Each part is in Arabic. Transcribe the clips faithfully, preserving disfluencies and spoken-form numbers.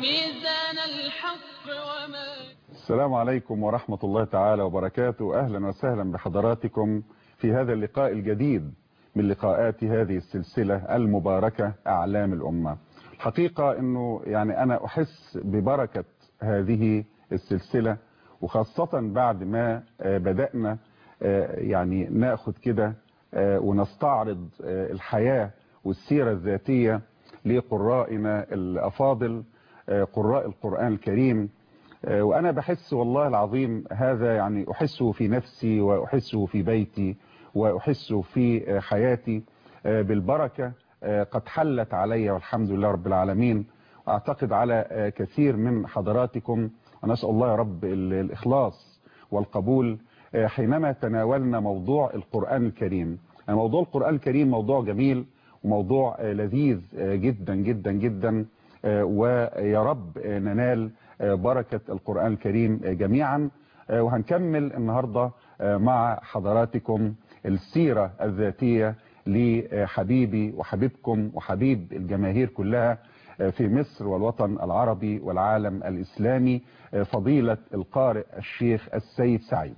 ميزان الحق وما. السلام عليكم ورحمة الله تعالى وبركاته. أهلا وسهلا بحضراتكم في هذا اللقاء الجديد من لقاءات هذه السلسلة المباركة أعلام الأمة. الحقيقة أنه يعني أنا أحس ببركة هذه السلسلة، وخاصة بعد ما بدأنا يعني ناخد كده ونستعرض الحياة والسيرة الذاتية لقرائنا الأفاضل قراء القرآن الكريم. وأنا بحس والله العظيم هذا، يعني أحسه في نفسي وأحسه في بيتي وأحسه في حياتي بالبركة قد حلت علي والحمد لله رب العالمين، وأعتقد على كثير من حضراتكم. ونسأل الله يا رب الإخلاص والقبول حينما تناولنا موضوع القرآن الكريم. موضوع القرآن الكريم موضوع جميل وموضوع لذيذ جدا جدا جدا، ويا رب ننال بركة القرآن الكريم جميعا. وهنكمل النهاردة مع حضراتكم السيرة الذاتية لحبيبي وحبيبكم وحبيب الجماهير كلها في مصر والوطن العربي والعالم الإسلامي، فضيلة القارئ الشيخ السيد سعيد.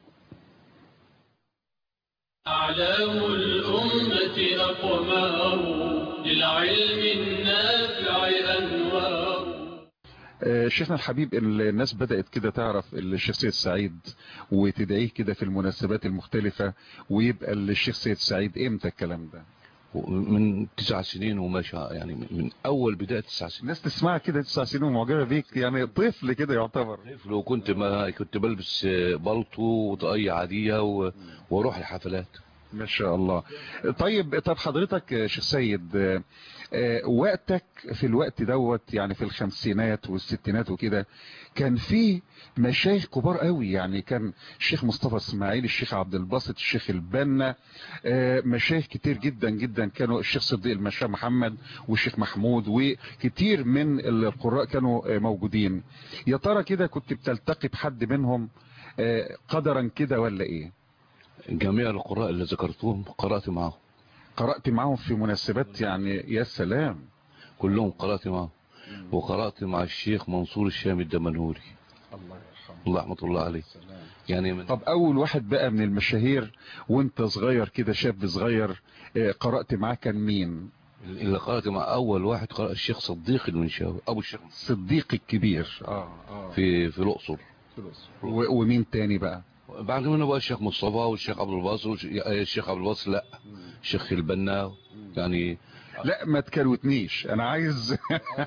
أعلام الأمة أقمار للعلم النافع أنوار. شيخنا الحبيب، الناس بدأت كده تعرف الشيخ سيد سعيد وتدعيه كده في المناسبات المختلفة، ويبقى الشيخ سيد سعيد امتى الكلام ده؟ من تسع سنين وماشي، يعني من اول بداية تسع سنين. الناس تسمع كده تسع سنين ومعجبة بيك، يعني طفل كده يعتبر. طفل، وكنت ما كنت بلبس بلطو وطاقية عادية و... واروح الحفلات. ما شاء الله. طيب طب حضرتك شيخ سيد، وقتك في الوقت دوت يعني في الخمسينات والستينات وكده كان في مشايخ كبار قوي، يعني كان الشيخ مصطفى اسماعيل، الشيخ عبد الباسط، الشيخ البنا، مشايخ كتير جدا جدا كانوا، الشيخ صديق المشا محمد والشيخ محمود، وكتير من القراء كانوا موجودين. يا ترى كده كنت بتلتقي بحد منهم قدرا كده ولا ايه؟ جميع القراء اللي ذكرتهم قرأت معهم. قرأت معهم في مناسبات؟ يعني يا سلام، كلهم قرأت معهم. وقرأت مع الشيخ منصور الشامي الدمنهوري، الله يرحمه، الله رحمة الله عليه. يعني من... طب اول واحد بقى من المشاهير وانت صغير كده، شاب صغير، قرأت معاه كان مين؟ اللي قرأت مع اول واحد قرأ الشيخ صديق المنشاوي، ابو الشيخ صديق الكبير. اه اه في في الاقصر. ومين تاني بقى بعد منه بقى الشيخ مصطفى والشيخ عبد الباسط والشيخ عبد الباسط لا الشيخ البنا. يعني لا ما تكروتنيش، انا عايز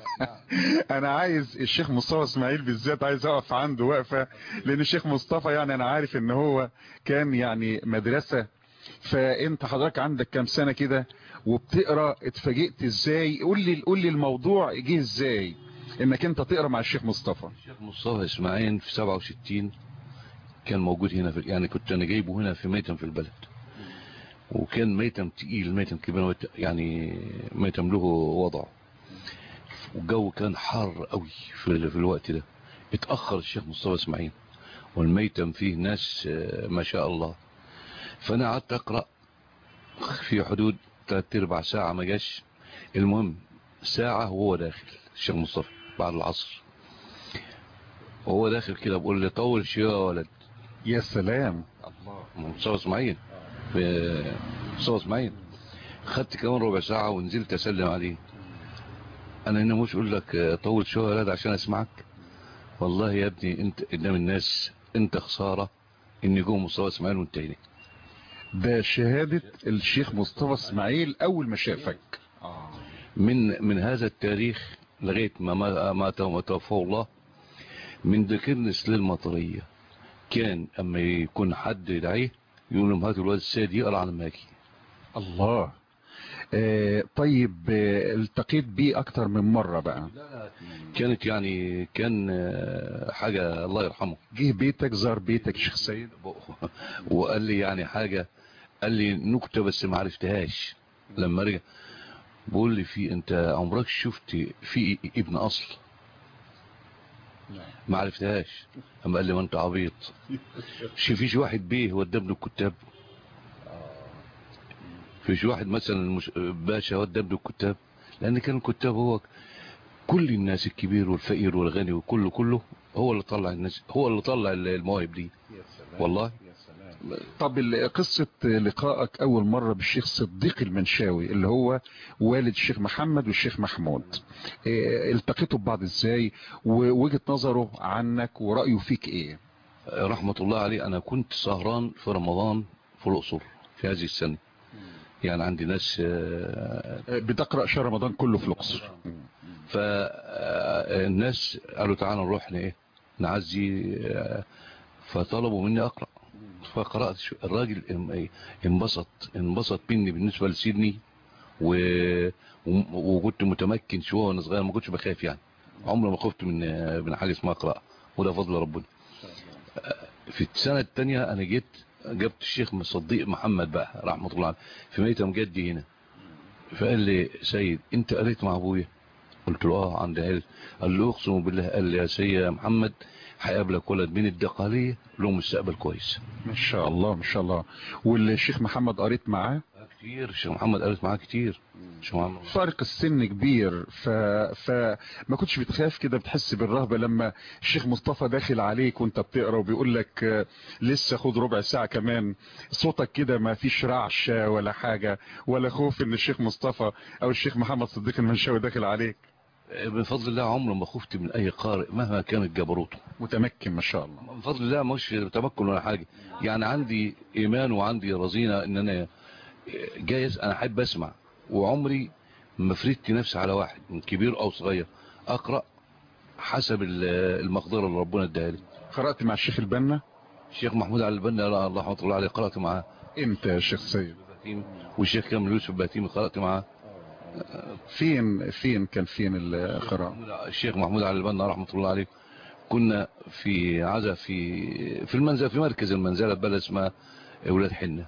انا عايز الشيخ مصطفى اسماعيل بالذات، عايز اقف عنده وقفه، لان الشيخ مصطفى يعني انا عارف ان هو كان يعني مدرسه. فانت حضرتك عندك كام سنه كده وبتقرا، اتفاجئت ازاي؟ قول لي قول لي الموضوع جه ازاي انك انت تقرا مع الشيخ مصطفى؟ الشيخ مصطفى اسماعيل في سبعة وستين كان موجود هنا في، يعني كنت انا جايبه هنا في ميتم في البلد، وكان ميتم تقيل، ميتم كبير، يعني ميتم له وضع، والجو كان حار قوي في, في الوقت ده. اتأخر الشيخ مصطفى اسماعيل والميتم فيه ناس ما شاء الله. فانا قعدت اقرأ في حدود ثلاث ارباع ساعة ما جاش. المهم ساعة وهو داخل الشيخ مصطفى بعد العصر، وهو داخل كده بقول لي طول شوية يا ولد. يا سلام، الله، مصطفى اسماعيل في مصطفى اسماعيل. خدت كمان ربع ساعة ونزلت اسلم عليه. انا هنا مش اقول لك طول شوية يا ولد عشان اسمعك، والله يا ابني انت قدام الناس انت خسارة ان يقوم مصطفى اسماعيل وانتهينا. ده شهادة الشيخ مصطفى اسماعيل اول ما شافك. من من هذا التاريخ لغاية ما ما توفاه الله، من ذكرنس للمطرية كان اما يكون حد يدعيه يقول لهم هاتوا الواد السيد يقرا على ماكي. الله. آه طيب، آه التقيت بيه اكتر من مرة بقى؟ كانت يعني كان آه حاجة الله يرحمه. جه بيتك، زار بيتك الشيخ سيد وقال لي يعني حاجة، قال لي نكتة بس ما عرفتهاش. لما رجع بقول لي في انت عمرك شفت في ابن اصل؟ ما عرفتهاش. اما قال لي ما انت عبيط، فيش واحد بيه ودى ابن الكتاب؟ فيش واحد مثلا مش باشا ودى ابن الكتاب؟ لان كان الكتاب هو كل الناس الكبير والفقير والغني وكله كله هو اللي طلع الناس، هو اللي طلع المواهب دي والله. طب قصة لقائك أول مرة بالشيخ صديق المنشاوي اللي هو والد الشيخ محمد والشيخ محمود، اه التقيتوا ببعض ازاي ووجهة نظره عنك ورأيه فيك ايه؟ رحمة الله عليه. أنا كنت سهران في رمضان في الأقصر في هذه السنة، يعني عندي ناس بتقرأ شهر رمضان كله في الأقصر، فالناس قالوا تعالوا نروح ايه نعزي، فطلبوا مني أقرأ، فقرأت. الراجل انبسط انبسط مني بالنسبة لسيدني، و... وكنت متمكن شوية وانا صغير، ما كنتش بخاف يعني، عمري ما خفت من من حاجة اسمها قراءة، وده فضل ربنا. في السنة الثانية انا جيت جبت الشيخ صديق محمد بقى رحمة الله عليه في ميتم جدي هنا، فقال لي سيد انت قريت مع ابويا؟ قلت له اه عندي علم. قال له اقسم بالله، قال لي يا سيد يا محمد هيقابلك ولد من الدقهلية له مستقبل كويس. ما شاء الله ما شاء الله. والشيخ محمد قريت معاه كتير؟ الشيخ محمد قريت معاه كتير. فرق السن كبير، ف... فما كنتش بتخاف كده، بتحس بالرهبة لما الشيخ مصطفى داخل عليك وانت بتقرا وبيقول لك لسه خد ربع ساعة كمان، صوتك كده ما فيش رعش ولا حاجة ولا خوف ان الشيخ مصطفى او الشيخ محمد صديق المنشاوي داخل عليك؟ بفضل الله عمره ما خفت من اي قارئ مهما كانت جبروته. متمكن ما شاء الله. بفضل الله مش تمكن ولا حاجة، يعني عندي ايمان وعندي رزينة ان انا جايز انا احب اسمع، وعمري ما فريت نفسي على واحد من كبير او صغير، اقرأ حسب المقدرة اللي ربنا اداها لي. قرأت مع الشيخ البنا؟ الشيخ محمود علي البنا الله رحمه الله عليه قرأت معاه. امتى يا شيخ سيد؟ والشيخ كامل يوسف باتيمي قرأت معاه. فين فين كان فين القراءة؟ الشيخ محمود علي البنا رحمه الله عليه كنا في عزا في في المنزل، في مركز المنزله بلد اسمها اولاد حنه،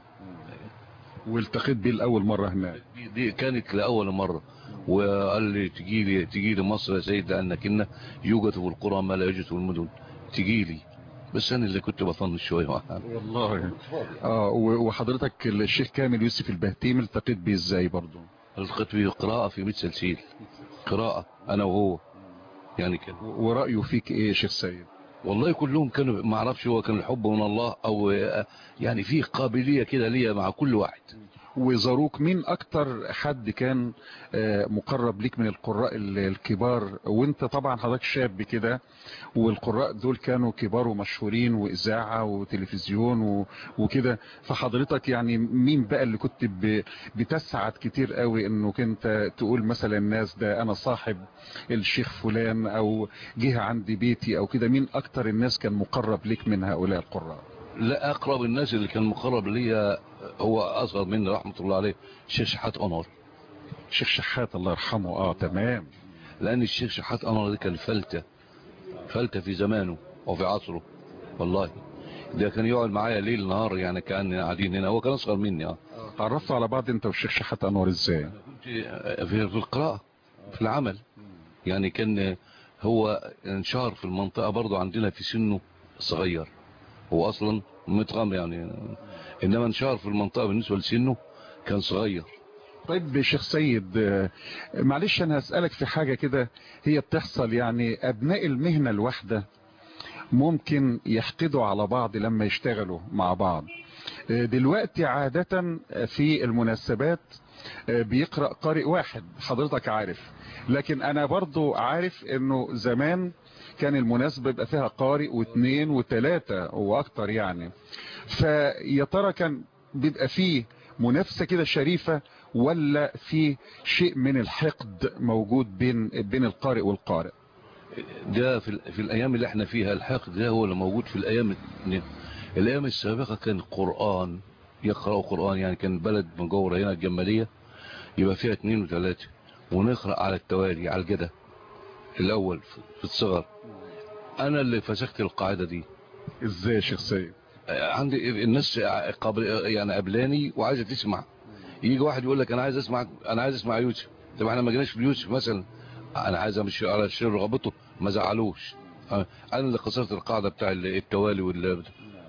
والتقيت بيه لاول مره هناك. دي كانت لاول مره، وقال لي تجي لي تجي لي مصر يا سيد لانك إن يوجد في القرى ما لا يوجد في المدن، تجي لي. بس انا اللي كنت بطنش شويه والله. اه وحضرتك الشيخ كامل يوسف البهتيمي التقيت بيه ازاي برضه؟ التقيت بيه قراءه في بيت سلسيل، قراءه انا وهو يعني كده. ورأيه فيك ايه يا شيخ سيد؟ والله كلهم كانوا ما اعرفش، هو كان الحب من الله او يعني فيه قابلية كده ليا مع كل واحد. وزاروك مين اكتر حد كان مقرب ليك من القراء الكبار؟ وانت طبعا حضرتك شاب كده، والقراء دول كانوا كبار ومشهورين واذاعه وتلفزيون وكده، فحضرتك يعني مين بقى اللي كنت بتسعد كتير قوي انه كنت تقول مثلا الناس ده انا صاحب الشيخ فلان او جه عندي بيتي او كده؟ مين اكتر الناس كان مقرب ليك من هؤلاء القراء؟ لا، اقرب الناس اللي كان مقرب ليا هو اصغر مني رحمه الله عليه الشيخ شحات انور. الشيخ شحات الله يرحمه. اه تمام. لان الشيخ شحات انور ده كان فلته فلته في زمانه وفي عصره والله. ده كان يقعد معايا ليل نهار، يعني كان قاعدين هنا، هو كان اصغر مني. اه تعرفتوا على بعض انت والشيخ شحات انور ازاي؟ كنت في القراءه في العمل، يعني كان هو انشهر في المنطقه برضه عندنا في سنه صغير، هو اصلا متغمر يعني، انما انشهر في المنطقه بالنسبه لسنه كان صغير. طيب يا شيخ سيد، معلش انا هسألك في حاجة كده هي بتحصل، يعني ابناء المهنة الواحدة ممكن يحقدوا على بعض لما يشتغلوا مع بعض. دلوقتي عادة في المناسبات بيقرأ قارئ واحد حضرتك عارف، لكن انا برضو عارف انه زمان كان المناسبة يبقى فيها قارئ واثنين وثلاثة واكتر يعني. فيا ترى كان بيبقى فيه منافسة كده شريفة، ولا في شيء من الحقد موجود بين بين القارئ والقارئ؟ ده في, في الايام اللي احنا فيها الحقد ده هو اللي موجود. في الايام الايام السابقة كان القرآن يقرأوا قرآن، يعني كان بلد مجاورة هنا الجمالية يبقى فيها اثنين وثلاثة ونقرأ على التوالي على الجدة الاول في الصغر. انا اللي فسخت القاعدة دي. ازاي يا شيخ سيد؟ عندي الناس قبل يعني قبلاني وعايزة تسمع، يجي واحد يقول لك انا عايز اسمع انا عايز اسمع يوسف. طب احنا ما جيناش في يوسف مثلا، انا عايز امشي على الشيء رغبته، ما زعلوش. انا اللي كسرت القاعده بتاع التوالي وال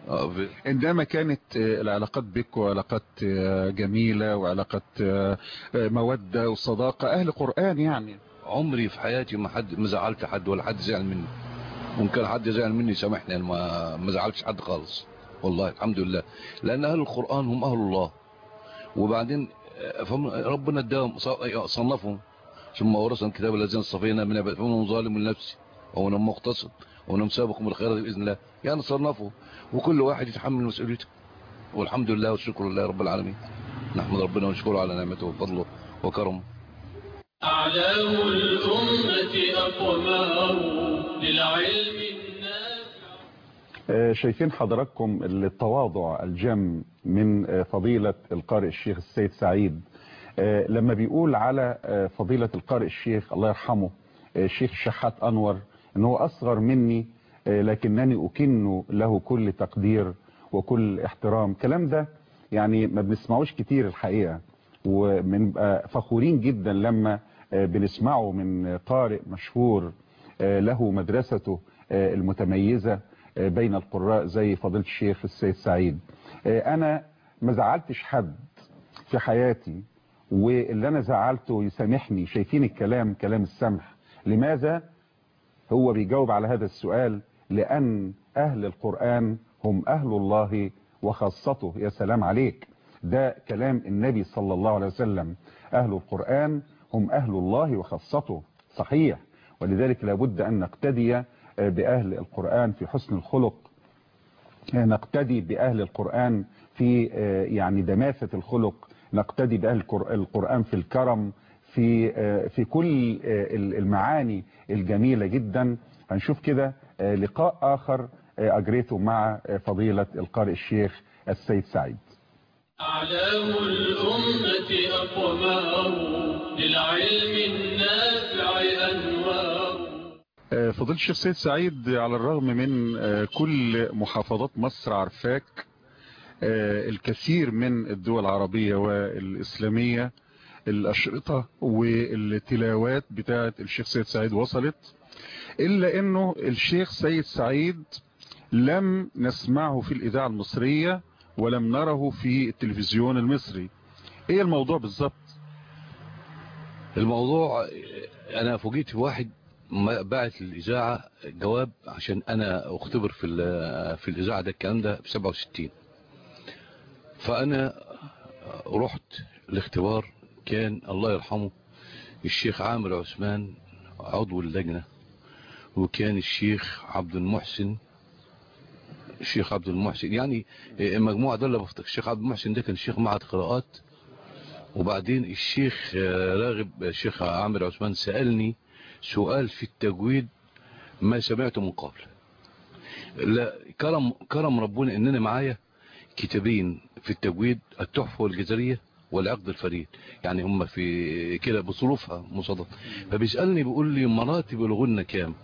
عندما كانت العلاقات بك وعلاقات جميله وعلاقات موده وصداقه اهل قرآن يعني. عمري في حياتي ما حد ما زعلت حد ولا حد زعل مني. ممكن حد زعل مني سامحني، انا ما ما زعلتش حد خالص والله الحمد لله. لان اهل القرآن هم اهل الله. وبعدين ربنا اداهم صنفهم ثم ورثنا الكتاب الذين اصطفينا من عبادنا فمنهم ظالم لنفسه ومنهم مقتصد ومنهم سابق بالخيرات باذن الله. يعني صنفوا وكل واحد يتحمل مسؤوليته. والحمد لله والشكر لله رب العالمين. نحمد ربنا ونشكره على نعمته وفضله وكرمه. أعلام الأمة أقمار للعلم النافع. شايفين حضراتكم التواضع الجم من فضيلة القارئ الشيخ السيد سعيد لما بيقول على فضيلة القارئ الشيخ الله يرحمه الشيخ الشحات أنور إن هو أصغر مني لكنني أكن له كل تقدير وكل احترام. كلام ده يعني ما بنسمعوش كتير الحقيقة، وبنبقى فخورين جدا لما بنسمعه من قارئ مشهور له مدرسته المتميزة بين القراء زي فضيلة الشيخ السيد سعيد. أنا ما زعلتش حد في حياتي، واللي أنا زعلته يسامحني. شايفين الكلام كلام السمح. لماذا؟ هو بيجاوب على هذا السؤال لأن أهل القرآن هم أهل الله وخاصته. يا سلام عليك، ده كلام النبي صلى الله عليه وسلم. أهل القرآن هم أهل الله وخاصته، صحيح. ولذلك لابد أن نقتدي بأهل القرآن في حسن الخلق، نقتدي بأهل القرآن في يعني دماثة الخلق، نقتدي بأهل القرآن في الكرم، في في كل المعاني الجميلة جدا. هنشوف كده لقاء آخر أجريته مع فضيلة القارئ الشيخ السيد سعيد. أعلام الأمة أقمار للعلم النافع أنوار. فضيلة الشيخ السيد سعيد، على الرغم من كل محافظات مصر عارفاك، الكثير من الدول العربية والإسلامية الأشرطة والتلاوات بتاعت الشيخ سيد سعيد وصلت، إلا أنه الشيخ سيد سعيد لم نسمعه في الإذاعة المصرية ولم نره في التلفزيون المصري. إيه الموضوع بالظبط؟ الموضوع أنا فوجئت بواحد بعت للإذاعة جواب عشان أنا أختبر في في الإذاعة ده. الكلام ده في سبعة وستين. فأنا رحت الاختبار. كان الله يرحمه الشيخ عامر عثمان عضو اللجنة، وكان الشيخ عبد المحسن الشيخ عبد المحسن يعني المجموعة دول. بفتكر الشيخ عبد المحسن ده كان الشيخ معهد قراءات. وبعدين الشيخ راغب الشيخ عامر عثمان سألني سؤال في التجويد ما سمعته من قبل. لا كرم كرم ربنا اننا معايا كتابين في التجويد، التحفة والجزرية والعقد الفريد، يعني هم في كده بظروفها مصادفة. فبيسألني بيقول لي مراتب الغنة كام؟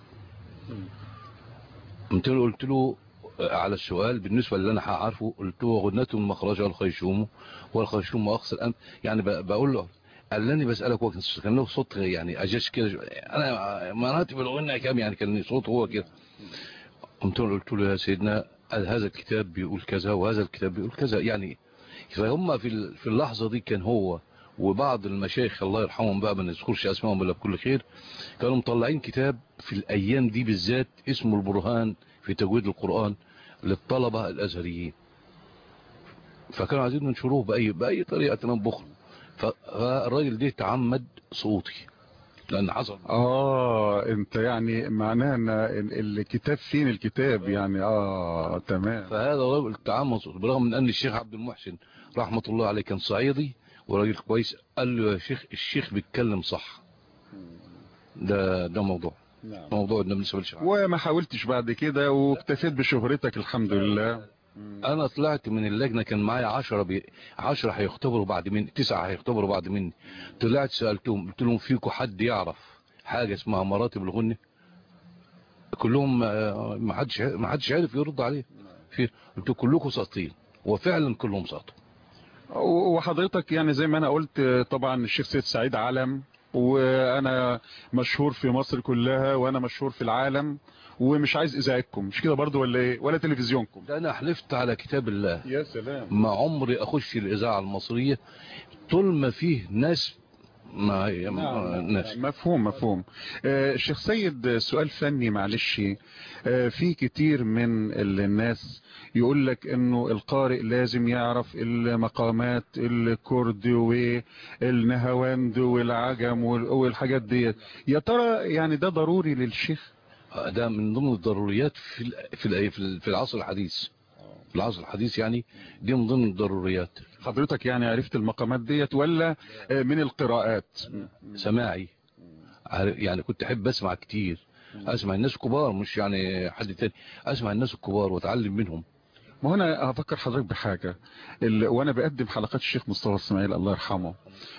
قلت له قلت له على السؤال بالنسبة اللي انا هعرفه، قلت له غنة مخرجها الخيشوم والخيشوم اقصى الان. يعني بقول له قال لي بسألك وقت كان له صوت يعني اجاش كده. انا مراتب الغنة كام؟ يعني كان صوته هو كده. قمت له قلت له يا سيدنا هذا الكتاب بيقول كذا وهذا الكتاب بيقول كذا. يعني فهم في في اللحظة دي كان هو وبعض المشايخ الله يرحمهم بقى ما نذكرش اسمائهم الا بكل خير، كانوا مطلعين كتاب في الايام دي بالذات اسمه البرهان في تجويد القرآن للطلبة الازهريين. فكانوا عايزين ننشروه باي باي طريقة من بخل. فالراجل ده تعمد صوتي لان حصل اه انت يعني معناها ان الكتاب فين الكتاب يعني اه تمام. فهذا راجل تعمد صوتي برغم من ان الشيخ عبد المحسن رحمة الله عليه كان صعيدي وراجل كويس. قال له يا شيخ الشيخ بيتكلم صح. ده ده موضوع نعم. موضوع ده بالنسبه للشيخ. وما حاولتش بعد كده واكتفيت بشهرتك الحمد لله. انا طلعت من اللجنه كان معايا عشرة بي... عشرة هيختبروا بعد مني، تسعة هيختبروا بعد مني. طلعت سالتهم قلت لهم فيكم حد يعرف حاجه اسمها مراتب الغنه؟ كلهم ما حدش ما حدش عارف يرد عليه. في قلت كلكم ساقطين، وفعلا كلهم ساقطوا. وحضرتك يعني زي ما انا قلت طبعا الشيخ سيد سعيد علم، وانا مشهور في مصر كلها وانا مشهور في العالم، ومش عايز اذاعتكم مش كده برضو ولا ايه؟ ولا تلفزيونكم؟ ده انا حلفت على كتاب الله يا سلام ما عمري اخش الاذاعه المصريه طول ما فيه ناس ما هي الناس. مفهوم مفهوم. آه شيخ سيد، سؤال فني معلش. آه في كتير من الناس يقول لك انه القارئ لازم يعرف المقامات الكرد والنهواند والعجم والحاجات دي، يا ترى يعني ده ضروري للشيخ؟ ده من ضمن الضروريات في في في العصر الحديث. في العصر الحديث يعني دي من ضمن الضروريات. حضرتك يعني عرفت المقامات ديت ولا من القراءات؟ سماعي يعني، كنت احب اسمع كتير، اسمع الناس الكبار مش يعني حد تاني، اسمع الناس الكبار واتعلم منهم. ما هنا هفكر حضرتك بحاجة، وانا بقدم حلقات الشيخ مصطفى اسماعيل الله يرحمه،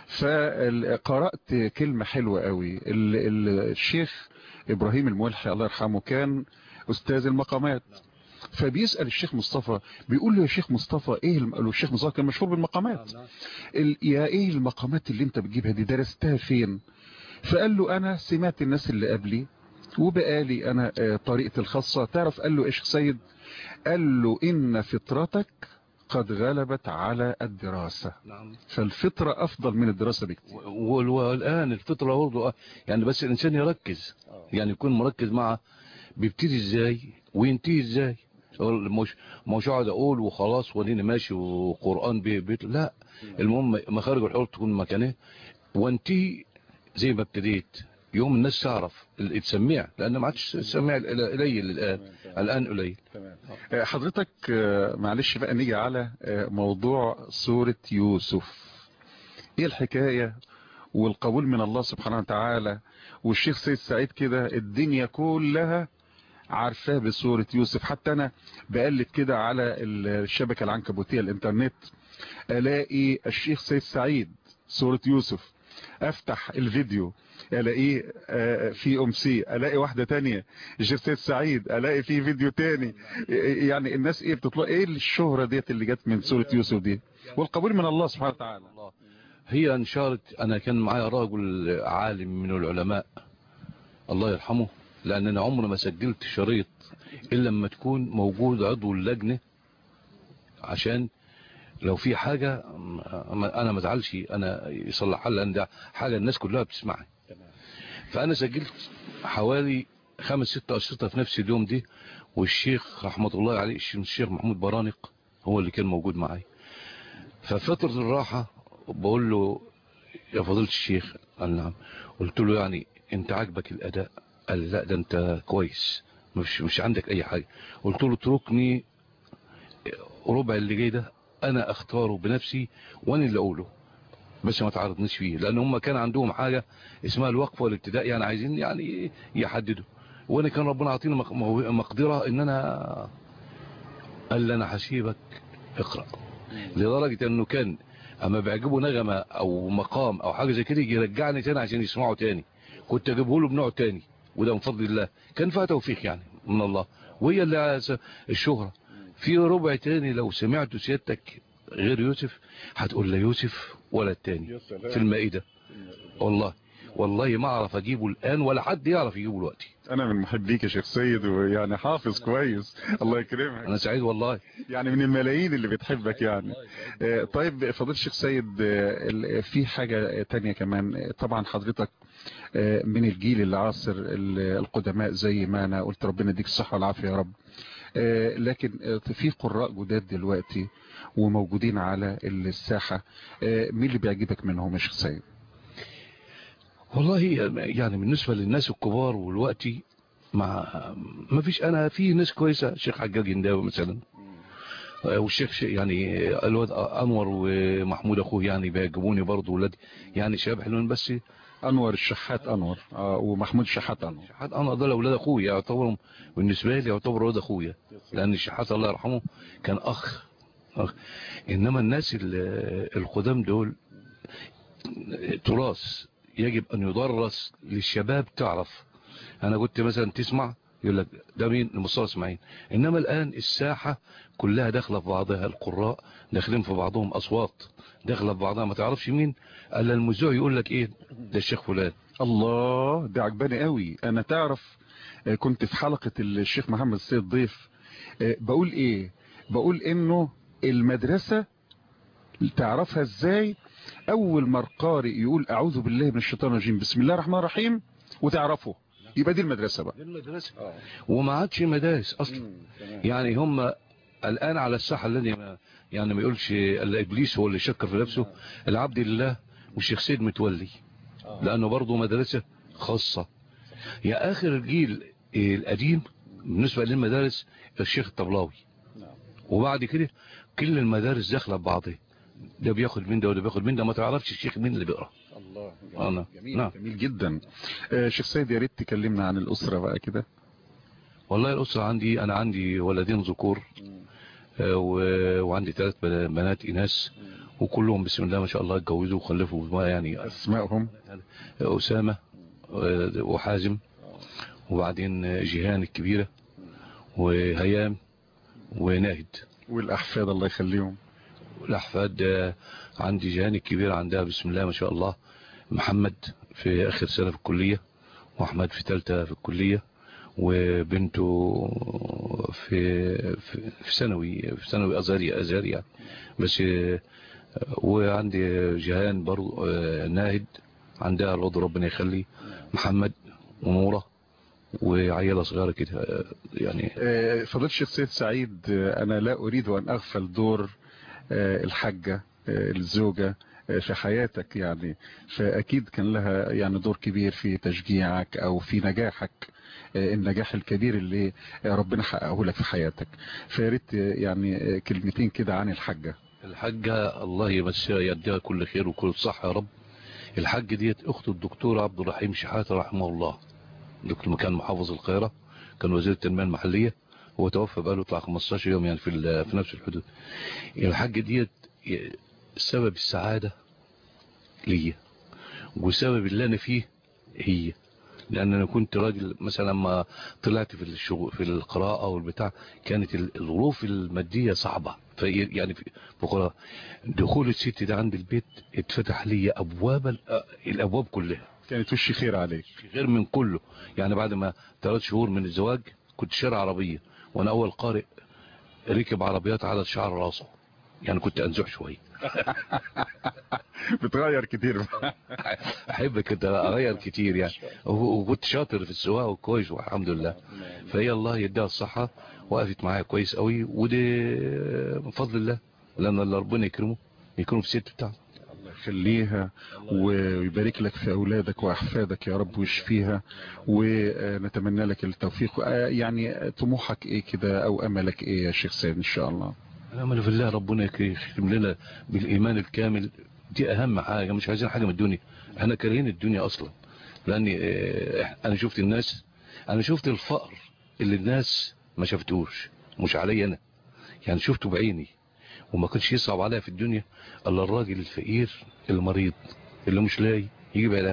فقرأت كلمة حلوة قوي. الشيخ ابراهيم الملحي الله يرحمه كان استاذ المقامات، فبيسأل الشيخ مصطفى بيقول له يا شيخ مصطفى ايه الم... الشيخ مصطفى كان مشهور بالمقامات، ال... يا ايه المقامات اللي انت بتجيبها دي درستها فين؟ فقال له انا سمعت الناس اللي قبلي وبقالي انا طريقتي الخاصة. تعرف قال له ايش سيد؟ قال له ان فطرتك قد غلبت على الدراسة. نعم. فالفطرة افضل من الدراسة بكتير. والان الفطرة برضه يعني، بس الانسان يركز، يعني يكون مركز مع بيبتدي ازاي وينتهي ازاي. مش مش قاعد اقول وخلاص وديني ماشي وقران بيت، لا، المهم مخارج الحروف تكون مكانه وانتهي زي ما ابتديت. يوم الناس تعرف تسمع، لان ما عادش سمع قليل الان، الان قليل. حضرتك معلش بقى نيجي على موضوع سورة يوسف. ايه الحكاية والقبول من الله سبحانه وتعالى؟ والشيخ سيد سعيد كده الدنيا كلها عارفاه بسورة يوسف، حتى انا بقلب كده على الشبكة العنكبوتية الانترنت الاقي الشيخ سيد سعيد سورة يوسف، افتح الفيديو الاقيه في امسي، الاقي واحدة تانية الشيخ سيد سعيد، الاقي في فيديو تاني. يعني الناس ايه بتطلع ايه الشهرة ديت اللي جت من سورة يوسف دي والقبول من الله سبحانه وتعالى؟ هي انشارت. انا كان معايا راجل عالم من العلماء الله يرحمه، لان انا عمري ما سجلت شريط الا لما تكون موجود عضو اللجنه، عشان لو في حاجه انا ما ازعلش انا يصلحها، لان ده حاجه الناس كلها بتسمعها. فانا سجلت حوالي خمس ست اشرطه في نفس اليوم دي، والشيخ رحمه الله عليه الشيخ محمود برانق هو اللي كان موجود معي. ففتره الراحه بقول له يا فضيله الشيخ، قال نعم. قلت له يعني انت عاجبك الاداء؟ قال لا ده انت كويس، مش مش عندك اي حاجه. قلت له اتركني ربع اللي جاي ده انا اختاره بنفسي وانا اللي اقوله، بس ما تعرضنيش فيه، لان هم كان عندهم حاجه اسمها الوقف والابتداء، يعني عايزين يعني يحددوا، وانا كان ربنا عاطيني مقدره ان انا قال لي انا هسيبك اقرا. لدرجه انه كان اما بيعجبه نغمه او مقام او حاجه زي كده يرجعني تاني عشان يسمعه تاني، كنت اجيبه له بنوع تاني، وده من فضل الله، كان فيها توفيق يعني من الله، وهي اللي الشهره. في ربع تاني لو سمعته سيادتك غير يوسف هتقول لا يوسف ولا التاني في المائدة. والله والله ما اعرف اجيبه الان ولا حد يعرف يجيبه دلوقتي. انا من محبيك يا شيخ سيد، ويعني حافظ كويس الله يكرمك. انا سعيد والله، يعني من الملايين اللي بتحبك يعني. طيب فضيلة الشيخ سيد، في حاجة تانية كمان. طبعا حضرتك من الجيل اللي عاصر القدماء زي ما انا قلت، ربنا يديك الصحة والعافية يا رب. لكن في قراء جداد دلوقتي وموجودين على الساحة، مين اللي بيعجبك منهم يا شيخ سيد؟ والله يعني بالنسبة للناس الكبار والوقتي مع ما فيش، انا في ناس كويسة، الشيخ حجاج هنداوي مثلا، والشيخ يعني الواد انور ومحمود اخوه يعني بيعجبوني برضه، ولادي يعني شباب حلوين. بس انور الشحات انور اه ومحمود الشحات انور الشحات انور دول اولاد اخويا، يعتبروا بالنسبه لي يعتبروا اولاد اخويا، لان الشحات الله يرحمه كان اخ اخ. انما الناس القدام دول تراث يجب ان يدرس للشباب. تعرف انا كنت مثلا تسمع يقول لك ده مين؟ المصطفى اسماعيل. انما الان الساحه كلها داخله في بعضها، القراء داخلين في بعضهم، اصوات داخله في بعضها، ما تعرفش مين الا المذيع يقول لك ايه ده الشيخ فلان. الله ده عجباني قوي. انا تعرف كنت في حلقه الشيخ محمد السيد ضيف، بقول ايه؟ بقول انه المدرسه تعرفها ازاي؟ اول ما القارئ يقول اعوذ بالله من الشيطان الرجيم بسم الله الرحمن الرحيم وتعرفه يبقى دي المدرسة بقى. دي المدرسة. وما عادش مدارس اصلا. يعني هم الان على الساحة الذي ما يعني ما يقولش الابليس هو اللي شكر في نفسه، العبد لله والشيخ سيد متولي، لانه برضه مدرسة خاصة. يا اخر الجيل القديم بالنسبة للمدارس الشيخ الطبلاوي، وبعد كده كل المدارس داخله ببعضها، ده بياخد من ده وده بياخد من ده، ما تعرفش الشيخ مين اللي بيقرا. الله جميل. أنا. جميل. نعم. جميل جدا. آه شيخ سيد، يا ريت تكلمنا عن الاسره بقى كده. والله الاسره عندي انا عندي ولدين ذكور، آه وعندي ثلاث بنات اناث، وكلهم بسم الله ما شاء الله اتجوزوا وخلفوا. يعني اسمائهم اسامه وحازم، وبعدين جيهان الكبيره، وهيام، وناهد. والاحفاد الله يخليهم. الأحفاد عندي جهان الكبيرة عندها بسم الله ما شاء الله محمد في آخر سنة في الكلية، وأحمد في ثالثة في الكلية، وبنته في في ثانوي في ثانوي أزهري أزهري يعني بس. وعندي جهان برضو ناهد عندها الوضع ربنا يخلي محمد ونورة وعيلة صغيرة كده يعني. فضيلة الشيخ سيد سعيد، أنا لا أريد أن أغفل دور الحاجة الزوجة في حياتك يعني، فأكيد كان لها يعني دور كبير في تشجيعك أو في نجاحك، النجاح الكبير اللي ربنا حققه لك في حياتك. فياريت يعني كلمتين كده عن الحاجة. الحاجة الله يمسيها يديها كل خير وكل صح يا رب. الحاجة ديت أخت الدكتور عبد الرحيم شحاتة رحمه الله، دكتور كان محافظ القاهرة، كان وزير التنمية المحلية، هو توفى بقاله طلع خمستاشر يوم يعني في في نفس الحدود. الحاجة ديت سبب السعادة ليا وسبب اللي انا فيه هي، لان انا كنت راجل مثلا لما طلعت في الشغل في القراءة والبتاع كانت الظروف المادية صعبة، في يعني في قراءة. دخول الست ده عند البيت اتفتح لي ابواب الابواب كلها، كانت وش خير عليك غير من كله. يعني بعد ما ثلاث شهور من الزواج كنت شارع عربية، وانا اول قارئ ركب عربيات على شعر راسه، يعني كنت انزح شويه. بتغير كتير. احب كده اغير كتير يعني، وكنت شاطر في السواقه وكويس والحمد لله. فهي الله يديها الصحه وقفت معايا كويس قوي، ودي من فضل الله، لان اللي ربنا يكرمه يكرمه في الست بتاعته. الله يخليها ويبارك لك في اولادك واحفادك يا رب ويشفيها، ونتمنى لك التوفيق. يعني طموحك ايه كده او املك ايه يا شيخ سيد ان شاء الله؟ الامل في الله ربنا يكرم لنا بالايمان الكامل، دي اهم حاجه، مش عايزين حاجه من الدنيا. احنا كارهين الدنيا اصلا، لاني انا شفت الناس، انا شفت الفقر اللي الناس ما شافتوش، مش علي انا يعني، شفته بعيني. وما كانش يصعب عليا في الدنيا الا الراجل الفقير المريض اللي مش لاقي يجيب علاج.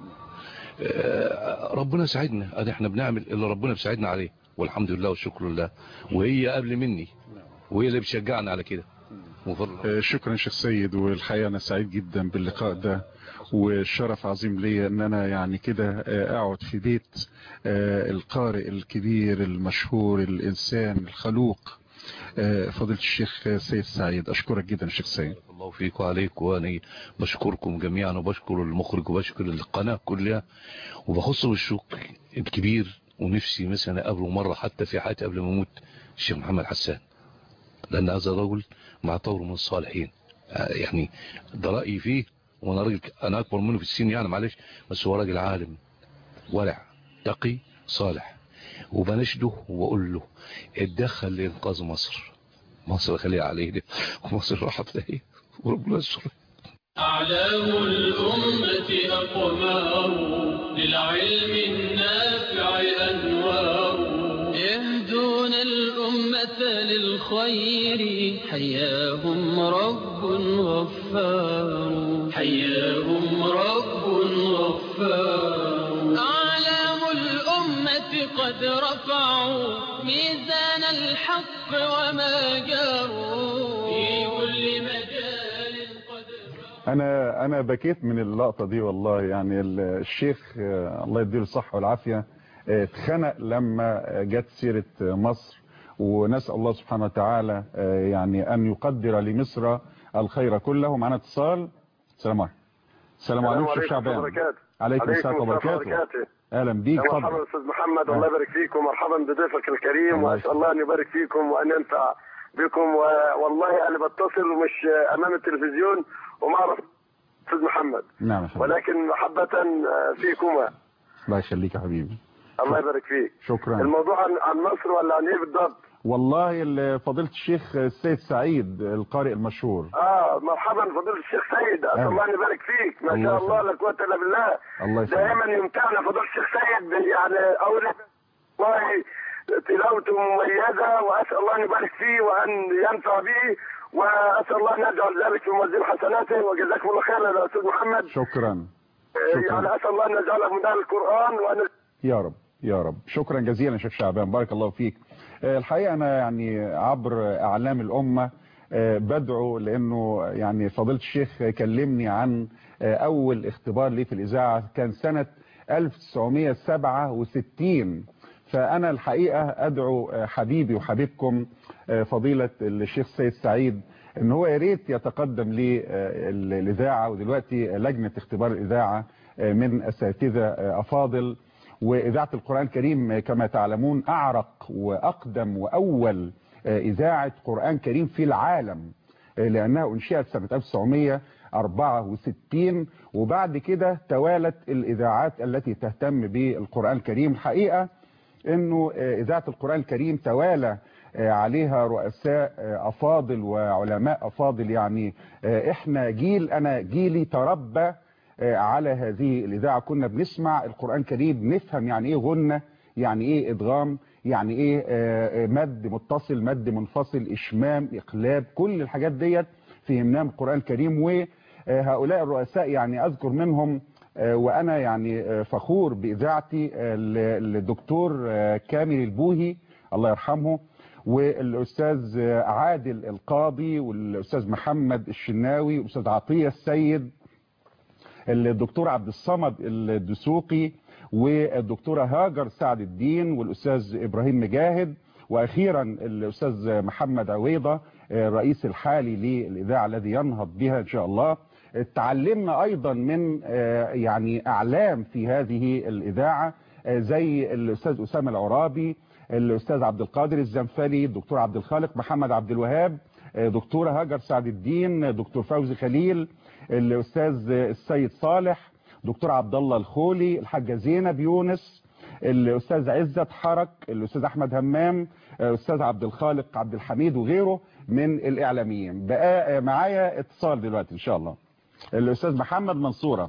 ربنا ساعدنا، احنا بنعمل اللي ربنا بيساعدنا عليه والحمد لله والشكر لله، وهي قبل مني وهي اللي بتشجعنا على كده. شكرا شيخ سيد، والحقيقة أنا سعيد جدا باللقاء ده، والشرف عظيم لي أن أنا يعني كده أقعد في بيت القارئ الكبير المشهور الإنسان الخلوق فضيلة الشيخ سيد سعيد. أشكرك جدا الشيخ سيد. الله فيك وعليك، وأنا بشكركم جميعا، وبشكر المخرج وبشكر القناة كلها، وبخص بالشكر الكبير، ونفسي مثلا أقابله مرة حتى في حياتي قبل ما أموت، الشيخ محمد حسان، لأن هذا الرجل معتبر من الصالحين يعني، ده رأيي فيه. وانا راجل انا اكبر منه في السن يعني معلش، بس هو راجل عالم ورع تقي صالح، وبنشده وبقول له اتدخل لانقاذ مصر، مصر خليها عليه ده، ومصر راحت له وربنا يستر. أعلام الأمة أقمار للعلم النافع أنوار، يهدون الأمة للخير، حياهم رب غفار، حياهم رب غفار. أعلام الأمة قد رفعوا ميزان الحق وما جاروا، في كل مجال قد انا انا بكيت من اللقطة دي والله. يعني الشيخ الله يديله الصحة والعافية اتخنق لما جت سيرة مصر، ونسأل الله سبحانه وتعالى يعني أن يقدر لمصر الخير كله. معنا اتصال. السلام عليكم. السلام عليكم شيخ شعبان. عليكم السلام وبركاته. اهلا بيك. اتفضل. مرحبا استاذ محمد، الله يبارك فيكم، ومرحبا بضيفك الكريم، واسال الله ان يبارك فيكم وان ينفع بكم. والله انا بتصل ومش امام التلفزيون وما اعرف استاذ محمد. نعم. ولكن محبه فيكما. الله يخليك يا حبيبي. الله يبارك فيك. شكرا. الموضوع عن عن مصر ولا عن ايه بالضبط؟ والله فضيلة الشيخ السيد سعيد القارئ المشهور. اه مرحبا فضيلة الشيخ سيد، اسال الله ان يبارك فيك. ما شاء الله لا قوه الا بالله. الله يسلمك. دائما يمتعنا فضيلة الشيخ سيد، يعني اولا والله تلاوته مميزه، واسال الله ان يبارك فيه وان ينفع به، واسال الله ان يجعل ذلك في موازين حسناته. وجزاكم الله خيرا يا استاذ محمد. شكرا. شكرا. يعني اسال الله ان يجعله من اهل القران وان يا رب يا رب. شكرا جزيلا يا شيخ شعبان، بارك الله فيك. الحقيقة أنا يعني عبر أعلام الأمة بدعو، لأنه يعني فضيلة الشيخ كلمني عن أول اختبار لي في الإذاعة كان سنة ألف وتسعمائة وسبعة وستين. فأنا الحقيقة أدعو حبيبي وحبيبكم فضيلة الشيخ سيد سعيد إن هو يريد يتقدم للإذاعة، ودلوقتي لجنة اختبار الإذاعة من أساتذة أفاضل. وإذاعة القرآن الكريم كما تعلمون أعرق وأقدم وأول إذاعة قرآن كريم في العالم، لأنها أنشئت سنة ألف وتسعمائة وأربعة وستين، وبعد كده توالت الإذاعات التي تهتم بالقرآن الكريم. الحقيقة أنه إذاعة القرآن الكريم توالى عليها رؤساء أفاضل وعلماء أفاضل. يعني إحنا جيل، أنا جيلي تربى على هذه الإذاعة، كنا بنسمع القرآن الكريم نفهم يعني إيه غنة، يعني إيه إدغام، يعني إيه مد متصل، مد منفصل، إشمام، إقلاب، كل الحاجات ديت فهمناها من القرآن الكريم. وهؤلاء الرؤساء يعني أذكر منهم وأنا يعني فخور بإذاعتي الدكتور كامل البوهي الله يرحمه، والأستاذ عادل القاضي، والأستاذ محمد الشناوي، والأستاذ عطية السيد، الدكتور عبد الصمد الدسوقي، والدكتورة هاجر سعد الدين، والأستاذ إبراهيم مجاهد، وأخيرا الأستاذ محمد عويضة الرئيس الحالي للإذاعة الذي ينهض بها إن شاء الله. تعلمنا أيضا من يعني أعلام في هذه الإذاعة زي الأستاذ أسامة العرابي، الأستاذ عبد القادر الزنفلي، الدكتور عبد الخالق محمد عبد الوهاب، دكتورة هاجر سعد الدين، دكتور فوزي خليل، الأستاذ السيد صالح، دكتور عبد الله الخولي، الحاجة زينب يونس، الأستاذ عزت حرك، الأستاذ أحمد همام، الأستاذ عبد الخالق عبد الحميد، وغيره من الإعلاميين. بقى معايا اتصال دلوقتي إن شاء الله الأستاذ محمد منصورة.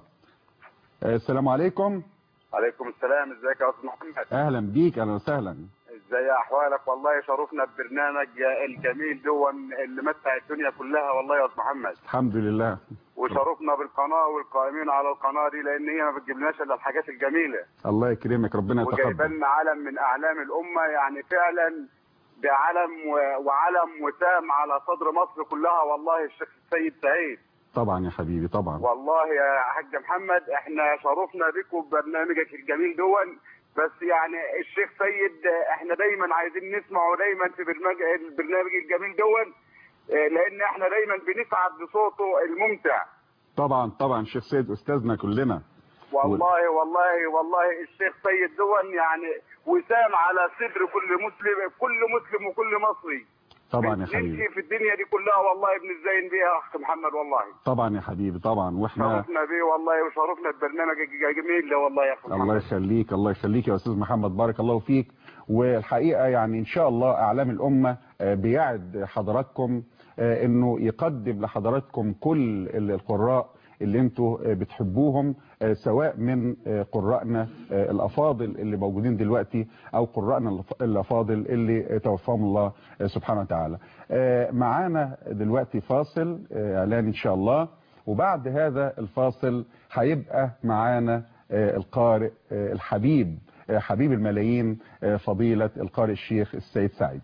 السلام عليكم. عليكم السلام. ازيك يا أستاذ محمد؟ أهلا بيك. أهلا وسهلا. ازاي احوالك؟ والله شرفنا ببرنامج الجميل دون اللي متع الدنيا كلها والله يا استاذ محمد. الحمد لله. وشرفنا بالقناه والقائمين على القناه دي، لان هي ما بتجيبلناش الا الحاجات الجميله. الله يكرمك، ربنا يتقبل. وجايب لنا علم من اعلام الامه، يعني فعلا بعلم وعلم وسام على صدر مصر كلها والله الشيخ السيد سعيد. طبعا يا حبيبي طبعا. والله يا حاج محمد احنا شرفنا بكم ببرنامجك الجميل دون، بس يعني الشيخ سيد احنا دايما عايزين نسمعه دايما في برنامج البرنامج الجميل دون، لان احنا دايما بنسعد بصوته الممتع. طبعا طبعا الشيخ سيد استاذنا كلنا. والله والله والله الشيخ سيد دون يعني وسام على صدر كل مسلم، كل مسلم وكل مصري. طبعا يا حبيبي. نمشي في الدنيا دي كلها والله بنزين بيها يا اخ محمد والله. طبعا يا حبيبي طبعا. واحنا شرفنا بيه والله، وشرفنا ببرنامج الجميل ده والله يا اخ محمد. الله يخليك الله يخليك يا استاذ محمد، بارك الله فيك. والحقيقه يعني ان شاء الله اعلام الامه بيعد حضراتكم انه يقدم لحضراتكم كل القراء اللي انتوا بتحبوهم، سواء من قراءنا الافاضل اللي موجودين دلوقتي او قراءنا الافاضل اللي توفاهم الله سبحانه وتعالى. معانا دلوقتي فاصل اعلان ان شاء الله، وبعد هذا الفاصل هيبقى معانا القارئ الحبيب حبيب الملايين فضيلة القارئ الشيخ السيد سعيد.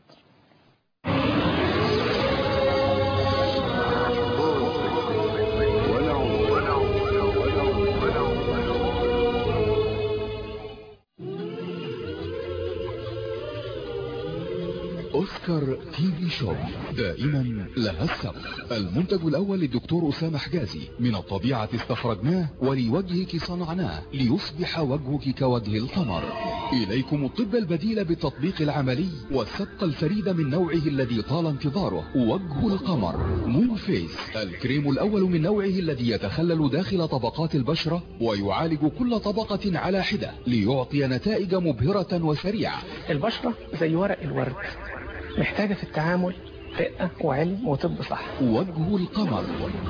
أوسكار تي في شوب دائما لها السبق. المنتج الأول للدكتور أسامة حجازي، من الطبيعة استخرجناه ولوجهك صنعناه ليصبح وجهك كوجه القمر. إليكم الطب البديل بالتطبيق العملي والسبق الفريد من نوعه الذي طال انتظاره، وجه القمر مون فيس، الكريم الأول من نوعه الذي يتخلل داخل طبقات البشرة ويعالج كل طبقة على حدة ليعطي نتائج مبهرة وسريعة. البشرة زي ورق الورد، محتاجة في التعامل رقة وعلم وطب صح. وجه القمر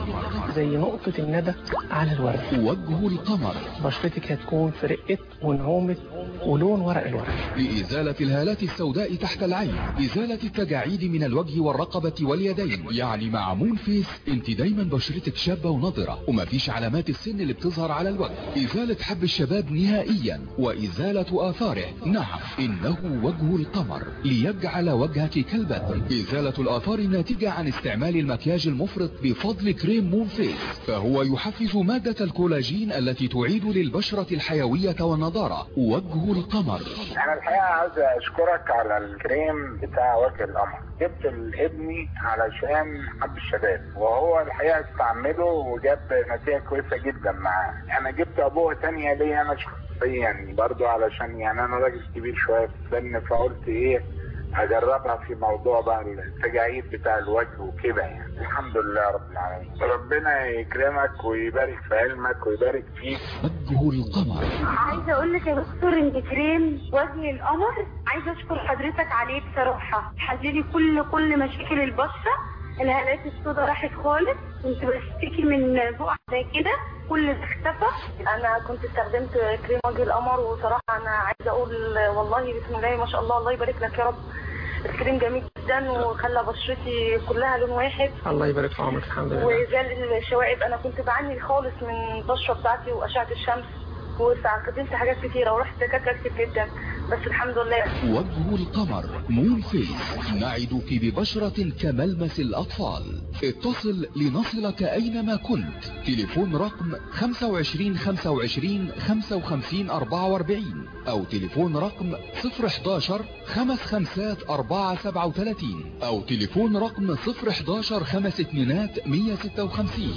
زي نقطة الندى على الورد. وجه القمر بشرتك هتكون في رقة ونعومة ولون ورق الورد. لإزالة الهالات السوداء تحت العين، إزالة التجاعيد من الوجه والرقبة واليدين. يعني مع مون فيس انت دايما بشرتك شابة ونضرة ومفيش علامات السن اللي بتظهر على الوجه. إزالة حب الشباب نهائيا وإزالة آثاره. نعم، إنه وجه القمر ليجعل وجهك كالبدر. إزالة الآثار الناتجة عن استعمال المكياج المفرط بفضل كريم مون فيس، فهو يحفز مادة الكولاجين التي تعيد للبشرة الحيوية والنضارة. وجه القمر. أنا الحقيقة عايز أشكرك على الكريم بتاع وجه القمر. جبت لابني علشان حب الشباب، وهو الحقيقة استعمله وجاب نتيجة كويسة جدا معاه. أنا جبت أبوه تانية ليا أنا شخصيا برضو، علشان يعني أنا راجل كبير شوية في السن، فقلت إيه اجربها في موضوع بقى التجاعيد بتاع الوجه وكده. يعني الحمد لله رب العالمين، ربنا يكرمك ويبارك في علمك ويبارك فيك. وجه القمر. عايزه اقول لك يا دكتور ان كريم وجه القمر عايزه اشكر حضرتك عليه بصراحه، حللي كل كل مشاكل البشره. الهالات السوداء راحت خالص، كنت بشتكي من بقع زي كده كل ده اختفى. انا كنت استخدمت كريم وجه القمر، وصراحه انا عايزه اقول والله بسم الله ما شاء الله، الله يبارك لك يا رب. الكريم جميل جدا وخلى بشرتي كلها لون واحد. الله يبارك في عمرك. الحمد لله. وزال الشوائب، انا كنت بعاني خالص من البشره بتاعتي واشعه الشمس، واستخدمت حاجات كتيره ورحت دكاتره كتير جدا، بس الحمد لله. وجه القمر مون فيس، نعدك ببشرة كملمس الأطفال. اتصل لنصلك أينما كنت. تليفون رقم خمسة وعشرين خمسة وعشرين خمسة وخمسين أربعة وأربعين أو تليفون رقم صفر حداشر خمس خمسات أربعة سبعة وثلاثين أو تليفون رقم صفر حداشر خمس اتنينات مية ستة وخمسين.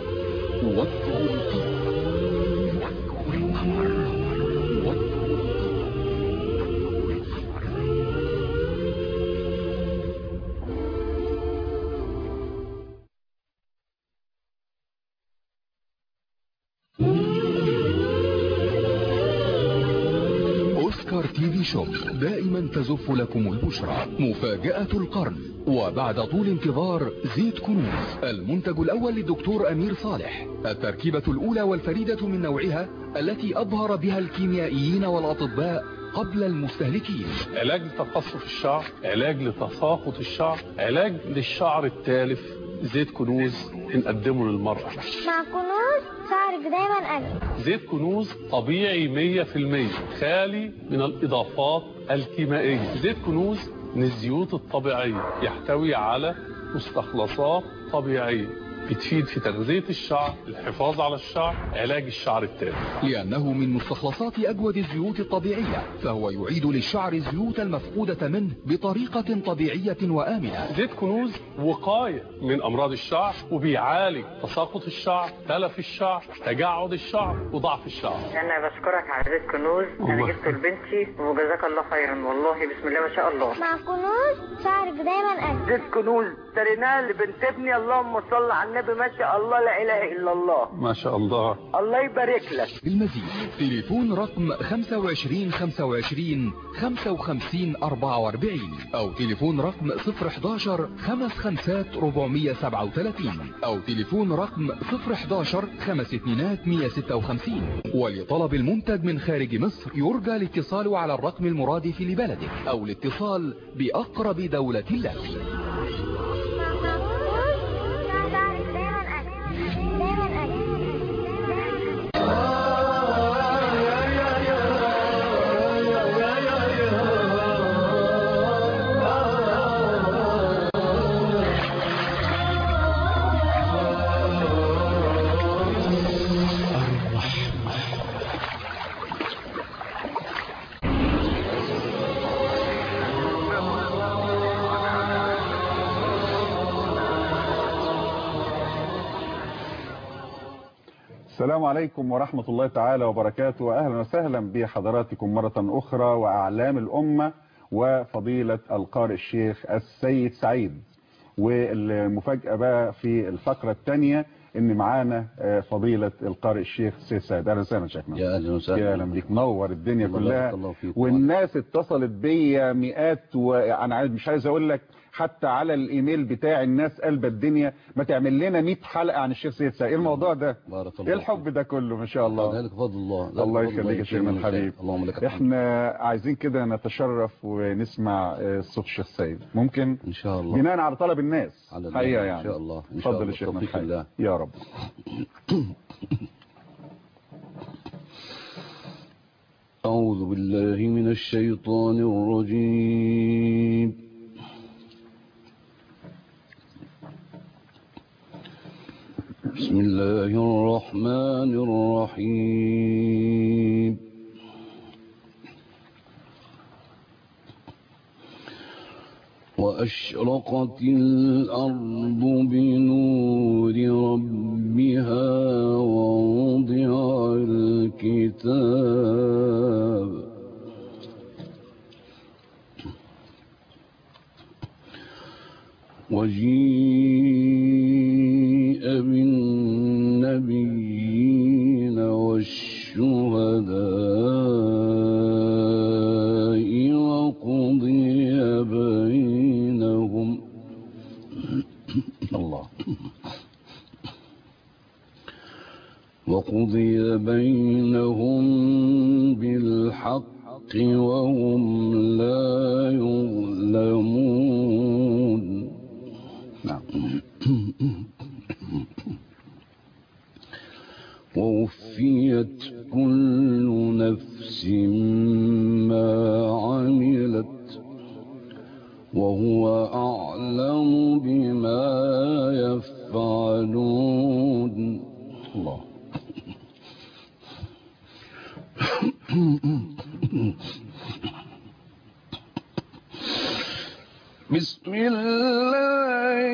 وجه القمر. أوسكار تي في شوب دائما تزف لكم البشرى. مفاجأة القرن، وبعد طول انتظار زيت كنوز، المنتج الأول للدكتور أمير صالح، التركيبة الأولى والفريدة من نوعها التي أبهر بها الكيميائيين والأطباء قبل المستهلكين. علاج لتقصف الشعر، علاج لتساقط الشعر، علاج للشعر التالف. زيت كنوز بنقدمه للمرأة. مع كنوز شعرك دايما أجمل. زيت كنوز طبيعي مية في المية، خالي من الإضافات الكيميائية. زيت كنوز من الزيوت الطبيعية، يحتوي على مستخلصات طبيعية بتفيد في تغذية الشعر، الحفاظ على الشعر، علاج الشعر التالف. لأنه من مستخلصات أجود الزيوت الطبيعية، فهو يعيد للشعر الزيوت المفقودة منه بطريقة طبيعية وآمنة. زيت كنوز وقاية من أمراض الشعر، وبيعالج تساقط الشعر، تلف الشعر، تجعد الشعر، وضعف الشعر. أنا بشكرك على زيت كنوز، أنا جبته لبنتي وجزاك الله خيرا، والله بسم الله ما شاء الله. مع كنوز شعرك دايما أجمل. زيت كنوز اشتريناه لبنت ابني، اللهم صل على النبي، ما شاء الله لا اله الا الله. ما شاء الله. الله يبارك لك. بالمزيد تليفون رقم خمسة وعشرين خمسة وعشرين خمسة وخمسين أربعة وأربعين او تليفون رقم صفر حداشر خمس خمسات أربعمية سبعة وثلاثين او تليفون رقم صفر حداشر خمس اتنينات مية ستة وخمسين. ولطلب المنتج من خارج مصر يرجى الاتصال على الرقم المرادف لبلدك او الاتصال بأقرب دولة لك. السلام عليكم ورحمة الله تعالى وبركاته، وأهلا وسهلا بحضراتكم مرة أخرى وأعلام الأمة وفضيلة القارئ الشيخ السيد سعيد. والمفاجأة بقى في الفقرة الثانية ان معانا فضيلة القارئ الشيخ السيد سعيد. اهلا وسهلا شيخنا. يا اهلا وسهلا. يا اهلا بيك، نور الدنيا كلها. والناس اتصلت بيا مئات، وانا مش عايز اقول لك حتى على الايميل بتاع الناس قلب الدنيا ما تعمل لنا مئة حلقة عن الشيخ السيد سعيد. ايه الموضوع ده؟ بارك الله. ايه الحب ده كله؟ ما شاء الله. ذلك فضل الله. الله يخليك يا شيخنا الحبيب. اللهم لك الحمد. احنا عايزين كده نتشرف ونسمع صوت الشيخ سعيد، ممكن؟ ان شاء الله. بناء على طلب الناس. حقيقة يعني. ان شاء الله. اتفضل يا شيخنا الحبيب. يا رب. أعوذ بالله من الشيطان الرجيم. بسم الله الرحمن الرحيم. وأشرقت الأرض بنور ربها ووضع الكتاب وجيء بالنبيين والشهداء وقضي بينهم الله وقضي بينهم بالحق وهم لا يظلمون. نعم. ووفيت كل نفس ما عملت وهو أعلم بما يفعلون. الله. بسم الله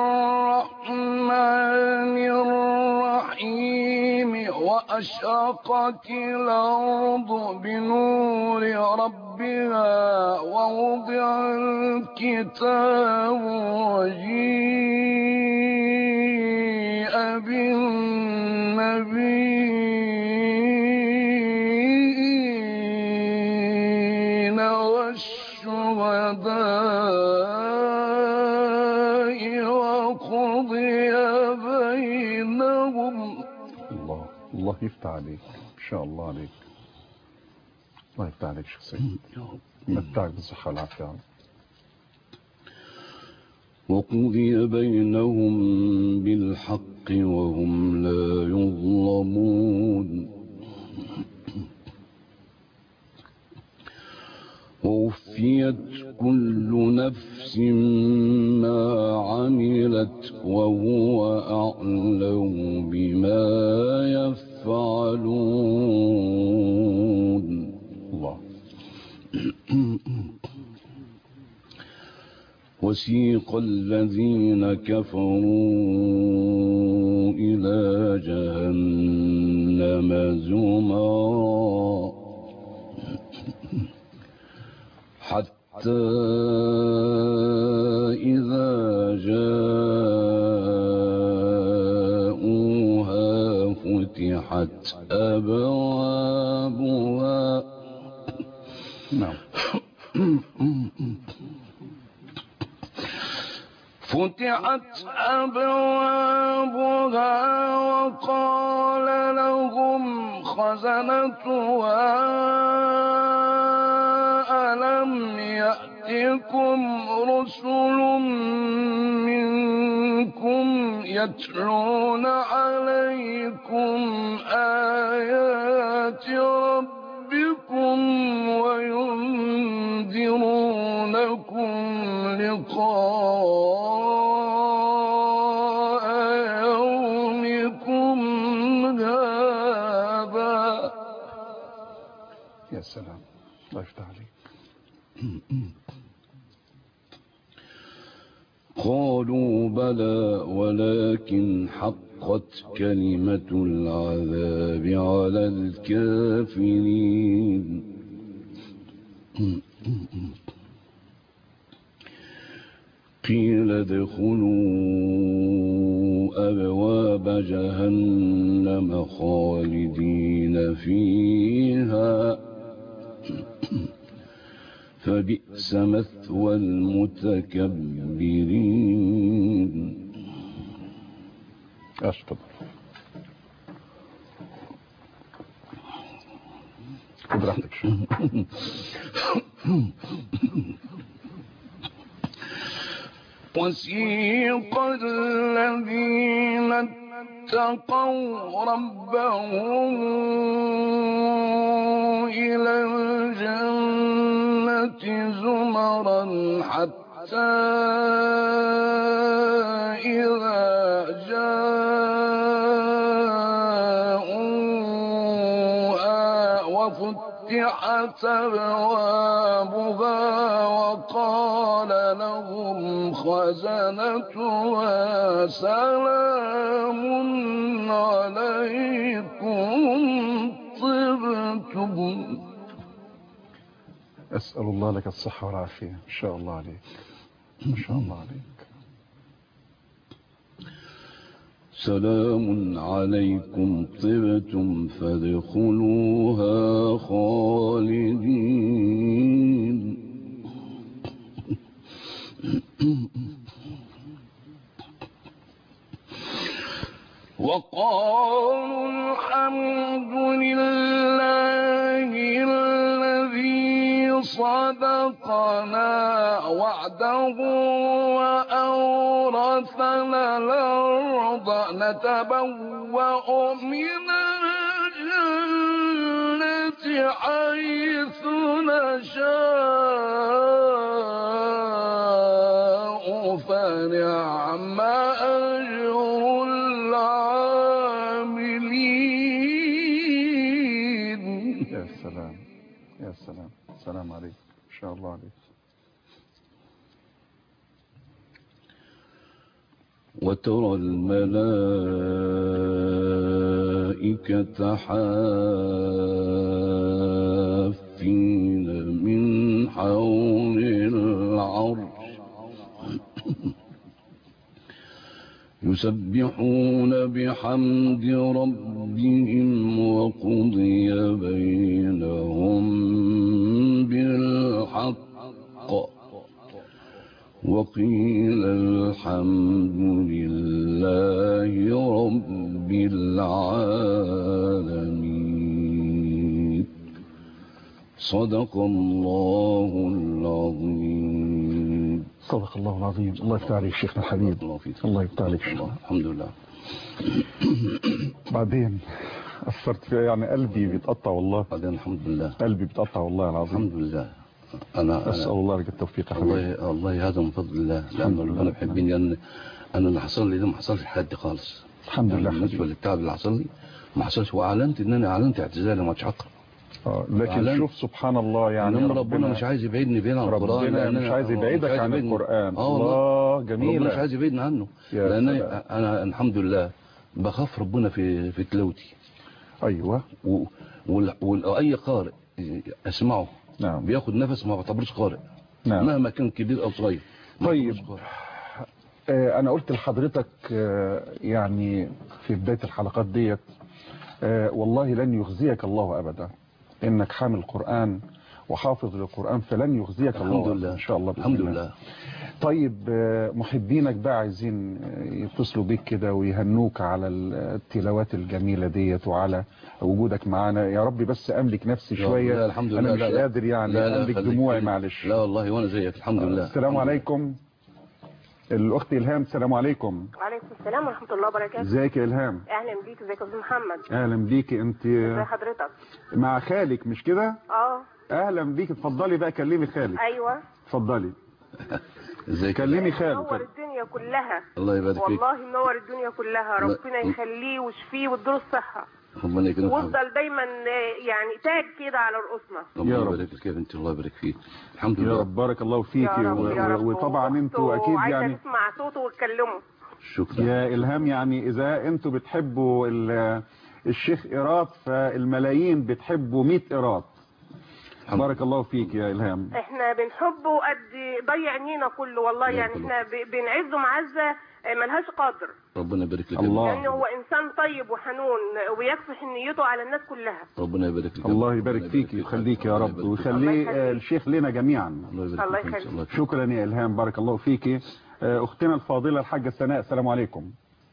الرحمن الرحيم. وأشرقت الأرض بنور ربها ووضع الكتاب وجيء بالنبيين والشهداء وقضي بينهم. الله الله يفتح عليك ان شاء الله عليك. الله يفتح عليك شيخ سيد، متعك بالصحة والعافية. وقضي بينهم بالحق وهم لا يظلمون. ووفيت كل نفس ما عملت وهو أعلم بما يفعلون. الله. وسيق الذين كفروا إلى جهنم زمرا حتى إذا جاءوها فتحت أبوابها. نعم. فتحت أبوابها وقال لهم خزنتها ألم يأتكم رسل منكم يتلون عليكم آيات ربكم وينذرونكم لقاء يومكم هذا. يا سلام، الله يفتح عليك. قالوا بلى ولكن حق فحقت كلمة العذاب على الكافرين. قيل ادخلوا أبواب جهنم خالدين فيها فبئس مثوى المتكبرين. أشكر. خد راحتك شوية. وسيق الذين اتقوا ربهم إلى الجنة زمرا حتى إذا جاءوها وفتحت أبوابها وقال لهم خزنتها سلام عليكم طبتم. أسأل الله لك الصحة والعافية. إن شاء الله عليك، إن شاء الله عليك. سلام عليكم طبتم فادخلوها خالدين. وقالوا الحمد لله الذي صدقنا وعده وأورثنا الأرض نتبوأ من الجنة حيث نشاء فنعم أجر العاملين. يا سلام يا سلام. سلام عليك إن شاء الله عليك. وترى الملائكة حافين من حول العرش يسبحون بحمد ربهم وقضي بينهم بالحق وقيل الحمد لله رب العالمين. صدق الله العظيم. صدق الله العظيم. الله يفتح عليك شيخنا الحبيب. الله يفتح عليك شيخنا. الحمد لله. بعدين أثرت فيها يعني قلبي بيتقطع والله. بعدين الحمد لله قلبي بيتقطع والله العظيم. الحمد لله. أنا أسأل الله لك التوفيق يا حبيبي. الله الله هذا من فضل الله لأن ربنا بيحبني. أن أنا اللي حصل لي ده ما حصلش لحد خالص. الحمد لله. بالنسبة للتعب اللي حصل لي ما حصلش، وأعلنت إن أنا أعلنت اعتزالي ما أتشقر. اه لكن شوف سبحان الله يعني ربنا, ربنا مش عايز يبعدني بعيد عن القرآن. ربنا مش عايز يبعدك عن القرآن. الله جميل. ربنا مش عايز يبعدني عنه لأن أنا الحمد لله بخاف ربنا في في تلاوتي. أيوة. وأي قارئ أسمعه نعم بياخد نفس ما بعتبرش قارئ. نعم. مهما كان كبير أو صغير. طيب آه أنا قلت لحضرتك آه يعني في بداية الحلقات ديت آه والله لن يخزيك الله أبدا، إنك حامل القرآن وحافظ للقرآن فلن يخزيك الله. الحمد لله. إن شاء الله. الحمد لله. طيب آه محبينك بقى عايزين يتصلوا بيك كده ويهنوك على التلاوات الجميلة ديت وعلى وجودك معانا. يا ربي بس أملك نفسي شوية. لا الحمد لله. أنا مش لا لا قادر يعني لا لا أملك دموعي معلش. لا والله وأنا زيك الحمد لله. السلام عليكم. الأخت إلهام. السلام عليكم. وعليكم السلام ورحمة الله وبركاته. ازيك يا إلهام؟ أهلا بيك. ازيك يا أستاذ محمد؟ أهلا بيكي. أنت ازي حضرتك؟ مع خالك مش كده؟ اه أهلا بيكي. اتفضلي بقى كلمي خالك. أيوة اتفضلي. ازيك؟ كلمي خالك. منور الدنيا كلها. الله يبارك فيك. والله منور الدنيا كلها. ربنا يخليه ويشفيه ويديله الصحة. ربنا يكرمك. وافضل دايما يعني تاج كده على رؤوسنا. الله يبارك فيك يا بنتي. الله يبارك فيك. الحمد لله. يا رب بارك الله فيكي. وطبعا انتوا اكيد يعني عايزه نسمع صوته واتكلموا. شكرا يا إلهام، يعني إذا أنتوا بتحبوا الشيخ إيراد فالملايين بتحبوا مئة إيراد. بارك الله فيك يا إلهام. احنا بنحبه قد ضيع عينينا كله والله، يعني احنا بنعزه معزة ملهاش قدر. ربنا يبارك لك الله، لأنه هو إنسان طيب وحنون ويكفي نيته على الناس كلها. ربنا يبارك لك. الله يبارك فيك ويخليك يا رب ويخليه الشيخ لنا جميعا. الله يخليك. شكرا يا إلهام، بارك الله فيك. أختنا الفاضلة الحاجة سناء، السلام عليكم.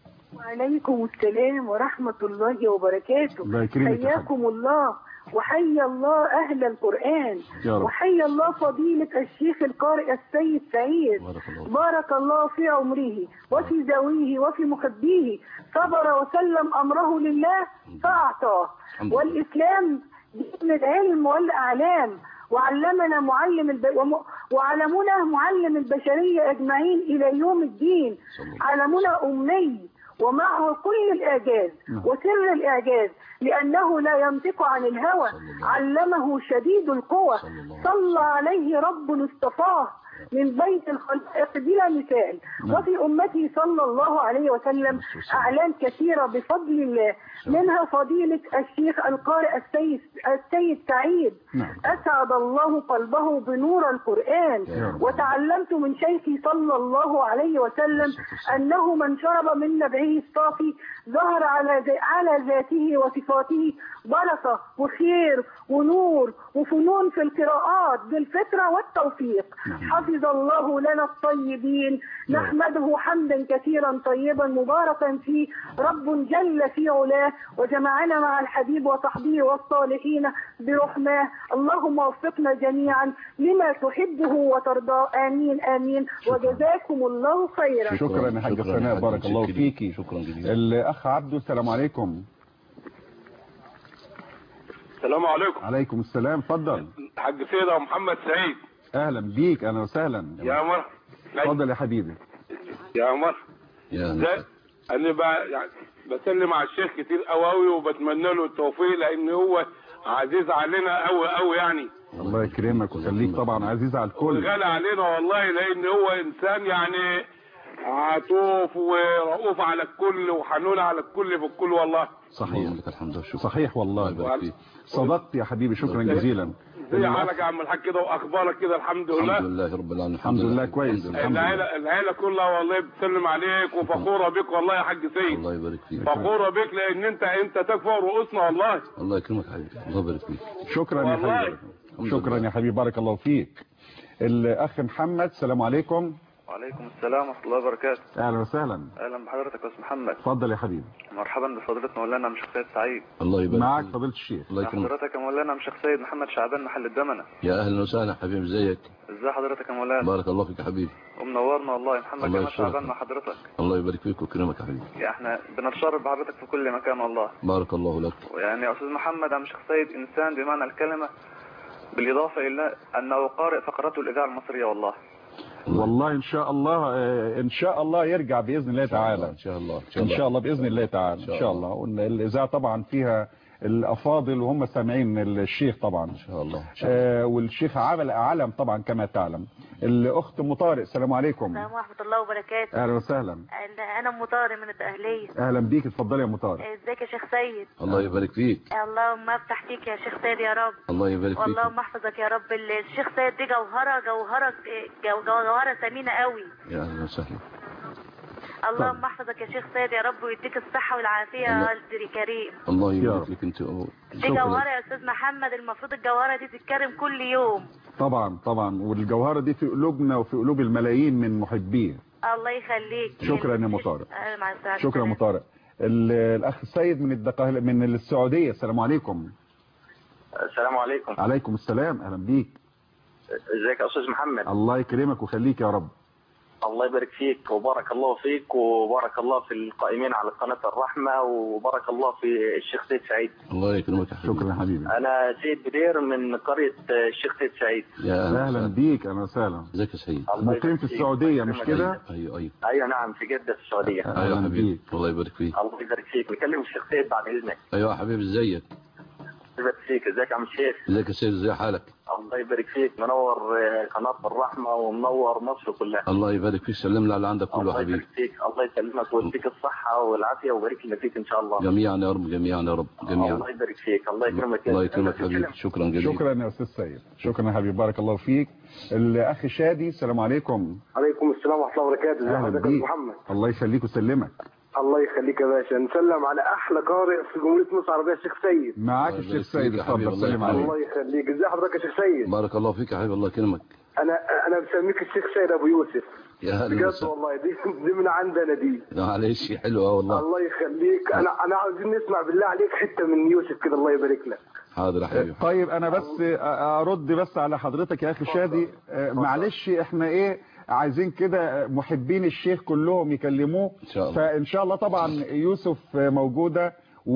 وعليكم السلام ورحمة الله وبركاته. حياكم الله وحيا الله أهل القرآن وحيا الله فضيلة الشيخ القارئ السيد سعيد، بارك الله في عمره وفي ذويه وفي محبيه، صبر وسلم أمره لله فأعطاه. والإسلام دين العلم والأعلام، وعلمنا معلم الب... وم... وعلمنا معلم البشرية أجمعين إلى يوم الدين. علمنا أمي ومعه كل الإعجاز وسر الإعجاز، لأنه لا ينطق عن الهوى، علمه شديد القوى، صلى عليه رب اصطفاه من بيت الخلائق بلا مثال. وفي أمته صلى الله عليه وسلم أعلام كثيرة بفضل الله، منها فضيلة الشيخ القارئ السيد, السيد سعيد، أسعد الله قلبه بنور القرآن. وتعلمت من شيخي صلى الله عليه وسلم أنه من شرب من نبعه الصافي ظهر على على ذاته وصفاته بركة وخير ونور وفنون في القراءات بالفطرة والتوفيق. حفظ الله لنا الطيبين، نحمده حمدا كثيرا طيبا مباركا فيه، رب جل في علاه وجمعنا مع الحبيب وصحبه والصالحين برحماه. اللهم وفقنا جميعا لما تحبه وترضى، آمين آمين. وجزاكم الله خيرا. شكرا يا حاجة سناء، بارك الله فيكي. شكرا جزيلا. الأخ عبده، السلام عليكم. السلام عليكم. عليكم السلام، اتفضل. حاج سيدة محمد سعيد، اهلا بيك. اهلا وسهلا يا عمر. اتفضل يا حبيبي. يا عمر، يا انا بقى يعني بسلم على الشيخ كتير قوي قوي وبتمنى له التوفيق، لان هو عزيز علينا قوي قوي يعني. الله يكرمك ويخليك، طبعا عزيز على الكل، غالي علينا والله، لان هو انسان يعني عطوف ورؤوف على الكل وحنون على الكل في الكل والله. صحيح لك الحمد لله. صحيح والله، صدقت يا حبيبي، شكرا جزيلا. زي حالك يا عم الحاج كده واخبارك كده؟ الحمد لله. الحمد لله رب العالمين. الحمد لله كويس. العيله العيله كلها والله بتسلم عليك وفخوره بك والله يا حاج سيد. الله يبارك فيك. فخوره بك لان انت انت تكفى رؤوسنا والله. الله يكرمك حبيبي، الله يبارك فيك. شكرا يا حبيبي. شكرا يا حبيبي، بارك الله فيك. الاخ محمد، السلام عليكم. وعليكم السلام ورحمة الله وبركاته. اهلا وسهلا. اهلا بحضرتك يا استاذ محمد. اتفضل يا حبيبي. مرحبا بفضيلة مولانا مشيخ سيد سعيد. الله يبارك معك فضيلة الشيخ. الله يكرمك. حضرتك يا مولانا مشيخ سيد محمد شعبان محل الدمنة. يا اهلا وسهلا حبيبي، ازيك؟ ازي حضرتك يا مولانا؟ بارك الله فيك يا حبيبي. ومنورنا والله. محمد جمال شعبان مع حضرتك. الله يبارك فيك ويكرمك يا حبيبي. يا احنا بنتشرف بحضرتك في كل مكان والله. بارك الله لك. يعني يا استاذ محمد يا مشيخ سيد انسان بمعنى الكلمة، بالاضافة الى انه قارئ فقرته الاذاعة المصرية والله. والله ان شاء الله ان شاء الله يرجع باذن الله تعالى. ان شاء الله ان شاء الله باذن الله تعالى. ان شاء الله. والاذاعه طبعا فيها الافاضل وهم سامعين الشيخ طبعا ان شاء الله. آه والشيخ عمل علم طبعا كما تعلم. الاخت ام طارق، السلام عليكم. السلام ورحمه الله وبركاته. اهلا وسهلا. انا ام طارق من الدقهليه. اهلا بيك، اتفضلي يا ام طارق. ازيك يا شيخ سيد؟ الله يبارك فيك. اللهم افتح فيك يا شيخ سيد يا رب. الله يبارك فيك. اللهم احفظك يا رب. الشيخ سيد دي جوهره جوهره جوهره ثمينه قوي. يا اهلا وسهلا. اللهم احفظك يا شيخ سيد يا رب ويديك الصحه والعافيه يا قدر كريم. الله يبارك فيك انت. دي جوهره يا استاذ محمد، المفروض الجوهره دي تتكرم كل يوم. طبعا طبعا، والجوهره دي في قلوبنا وفي قلوب الملايين من محبيه. الله يخليك. شكرا يا ام طارق. مع السلامه. شكرا يا ام طارق. الاخ السيد من الدقهليه من السعوديه، السلام عليكم. السلام عليكم. عليكم السلام، اهلا بيك. ازيك يا استاذ محمد؟ الله يكرمك ويخليك يا رب. الله يبارك فيك وبارك الله فيك وبارك الله في القائمين على قناة الرحمة وبارك الله في الشيخ سيد سعيد. الله يكرمك يا حبيبي. شكرا حبيبي. أنا سيد بدير من قرية الشيخ سيد سعيد. يا أهلا بيك. أهلا وسهلا. ازيك يا سيد؟ مقيم في السعودية مش كده؟ أيوه أيوه. أيوه نعم في جدة في السعودية. أيوه حبيبي. الله يبارك فيك. الله يبارك فيك. نكلم الشيخ سيد بعد إذنك. أيوه حبيبي ازيك؟ يبارك فيك. ازيك يا عم الشيخ؟ ازيك يا سيد، ازي حالك؟ الله يبارك فيك، منور قناه الرحمه ومنور مصر كلها. الله يبارك فيك، سلم لي على عندك كله الله حبيبي. يبارك فيك، الله يسلمك ويديك الصحه والعافيه ويبارك لنا فيك ان شاء الله. جميعا يا رب، جميعا يا رب، جميعا. الله يبارك فيك، الله يكرمك. الله يكرمك حبيبي، شكرا جزيلا. شكرا يا استاذ سيد، شكرا يا حبيبي، بارك الله فيك. الاخ شادي، السلام عليكم. عليكم السلام ورحمه الله وبركاته. ازي اهلا حضرتك يا بيك. محمد؟ الله يخليك ويسلمك. الله يخليك يا باشا. نسلم على احلى قارئ في جمهوريه مصر العربيه الشيخ سيد. معاك الشيخ سيد، اتفضل سلم عليك. الله يخليك. ازي حضرتك يا شيخ سيد؟ بارك الله فيك يا حبيبي، الله يكرمك. انا انا بسميك الشيخ سيد ابو يوسف. يا هلا بجد وسهلا. والله، دي دي من عندنا دي. معلش حلوه والله. الله يخليك. انا انا عاوزين نسمع بالله عليك حته من يوسف كده، الله يبارك لك. حاضر يا حبيبي. طيب انا بس ارد بس على حضرتك يا اخي شادي. معلش احنا ايه عايزين كده محبين الشيخ كلهم يكلموه ان شاء الله. فان شاء الله طبعا يوسف موجوده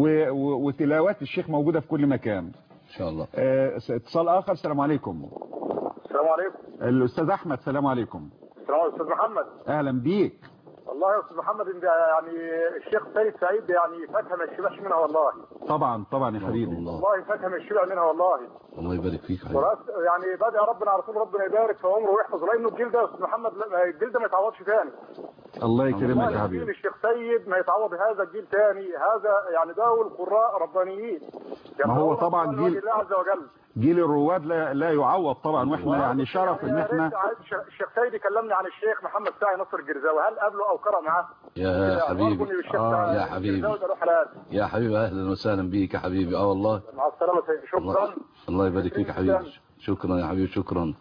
وتلاوات الشيخ موجوده في كل مكان ان شاء الله. اتصال اخر. السلام عليكم. السلام عليكم. الاستاذ احمد، السلام عليكم. السلام عليكم استاذ محمد. اهلا بيك. والله يا استاذ محمد انت يعني الشيخ سيد سعيد يعني فاكهه ما يشبعش منها والله. طبعا طبعا يا حبيبي. والله فاكهه ما يشبع منها والله. الله يبارك فيك حبيبي. يعني بدأ ربنا على طول، ربنا يبارك في عمره ويحفظ، لانه الجيل ده يا استاذ محمد الجيل ده ما يتعوضش تاني. الله يكرمك يا حبيبي. الشيخ سيد ما يتعوض هذا الجيل تاني، هذا يعني ده القراء ربانيين. ما هو طبعا جيل الله عز وجل. جيل الرواد لا, لا يعوض طبعا، واحنا يعني شرف ان احنا. الشيخ سيد يكلمني عن الشيخ محمد ساعي نصر الجرزاوي، هل قابله او قرأ معاه؟ يا حبيبي. آه يا حبيبي. يا حبيبي اهلا وسهلا بيك يا حبيبي. اه والله. مع السلامه سيدي، شكرا. الله, الله يبارك فيك يا حبيبي. شكرا يا حبيبي، شكرا.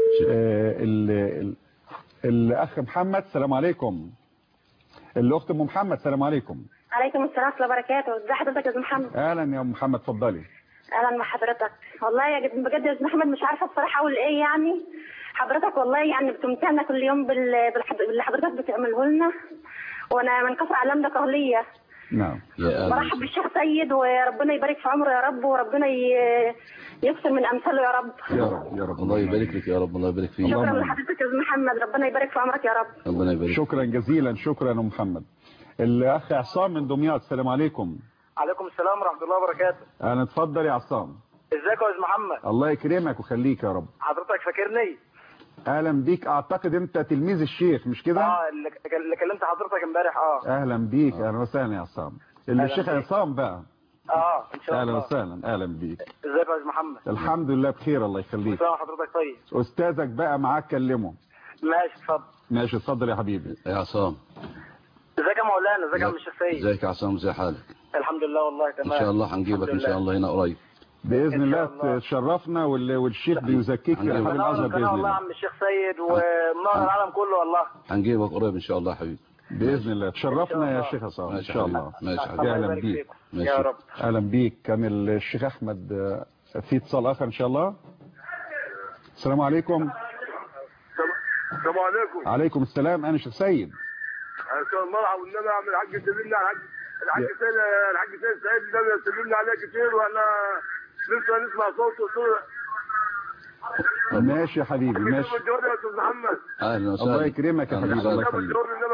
آه ال ال الاخ محمد، السلام عليكم. الاخت ام محمد، السلام عليكم. عليكم السلام ورحمه الله وبركاته. ازي حضرتك يا استاذ محمد؟ اهلا يا ام محمد، اتفضلي. اهلا مع حضرتك. والله يا جد بجد يا استاذ محمد مش عارفه الصراحه اقول ايه يعني. حضرتك والله يعني بتمتعنا كل يوم بال... باللي حضرتك بتعمله لنا، وانا من كثر اعلام ده كهليه. نعم. برحب بالشيخ سيد وربنا يبارك في عمره يا رب، وربنا ي... يكثر من امثاله يا رب. يا رب يا رب. الله يبارك لك يا رب، الله يبارك فيك. شكرا لحضرتك يا استاذ محمد، ربنا يبارك في عمرك يا رب. ربنا يبارك. شكرا جزيلا، شكرا يا محمد. الاخ عصام من دمياط، السلام عليكم. عليكم السلام ورحمه الله وبركاته. انا اتفضل يا عصام. ازيك يا استاذ محمد؟ الله يكرمك ويخليك يا رب. حضرتك فاكرني؟ اهلا بيك. اعتقد انت تلميذ الشيخ مش كده؟ اه اللي, اللي كلمت حضرتك امبارح. اه اهلا بيك. اهلا وسهلا يا عصام. اللي الشيخ عصام بقى. اه ان شاء الله. اهلا وسهلا. اهلا بيك. ازيك يا استاذ محمد؟ الحمد لله بخير، الله يخليك. مساء حضرتك طيب. استاذك بقى معاك، كلمه. ماشي اتفضل. ماشي اتفضل يا حبيبي. يا عصام. ازيك يا مولانا؟ ازيك يا عم الشيخ سيد؟ ازيك يا عصام، ازي حالك؟ الحمد لله والله تمام. ان شاء الله هنجيبك ان شاء الله هنا قريب باذن الله. تشرفنا والشيخ بيزكيك في الحاج الازهر باذن الله. والله يا عم الشيخ سيد ومنور العالم كله والله. هنجيبك قريب ان شاء الله يا حبيبي باذن الله. تشرفنا يا شيخ عصام ان شاء الله. ماشي اهلا بيك. يا رب. اهلا بيك. كان الشيخ احمد في اتصال اخر ان شاء الله. السلام عليكم. السلام عليكم. عليكم السلام. انا الشيخ سيد. انا المرعى والنبي عم الحاج سلمنا على الحاج الحاج سيد الحاج سيد سعيد النبي سلمنا عليه كتير، وانا لسه نسمع صوته وصوره. ماشي يا حبيبي ماشي. يا استاذ محمد. اهلا وسهلا. الله يكرمك يا حبيبي. الله يخليك.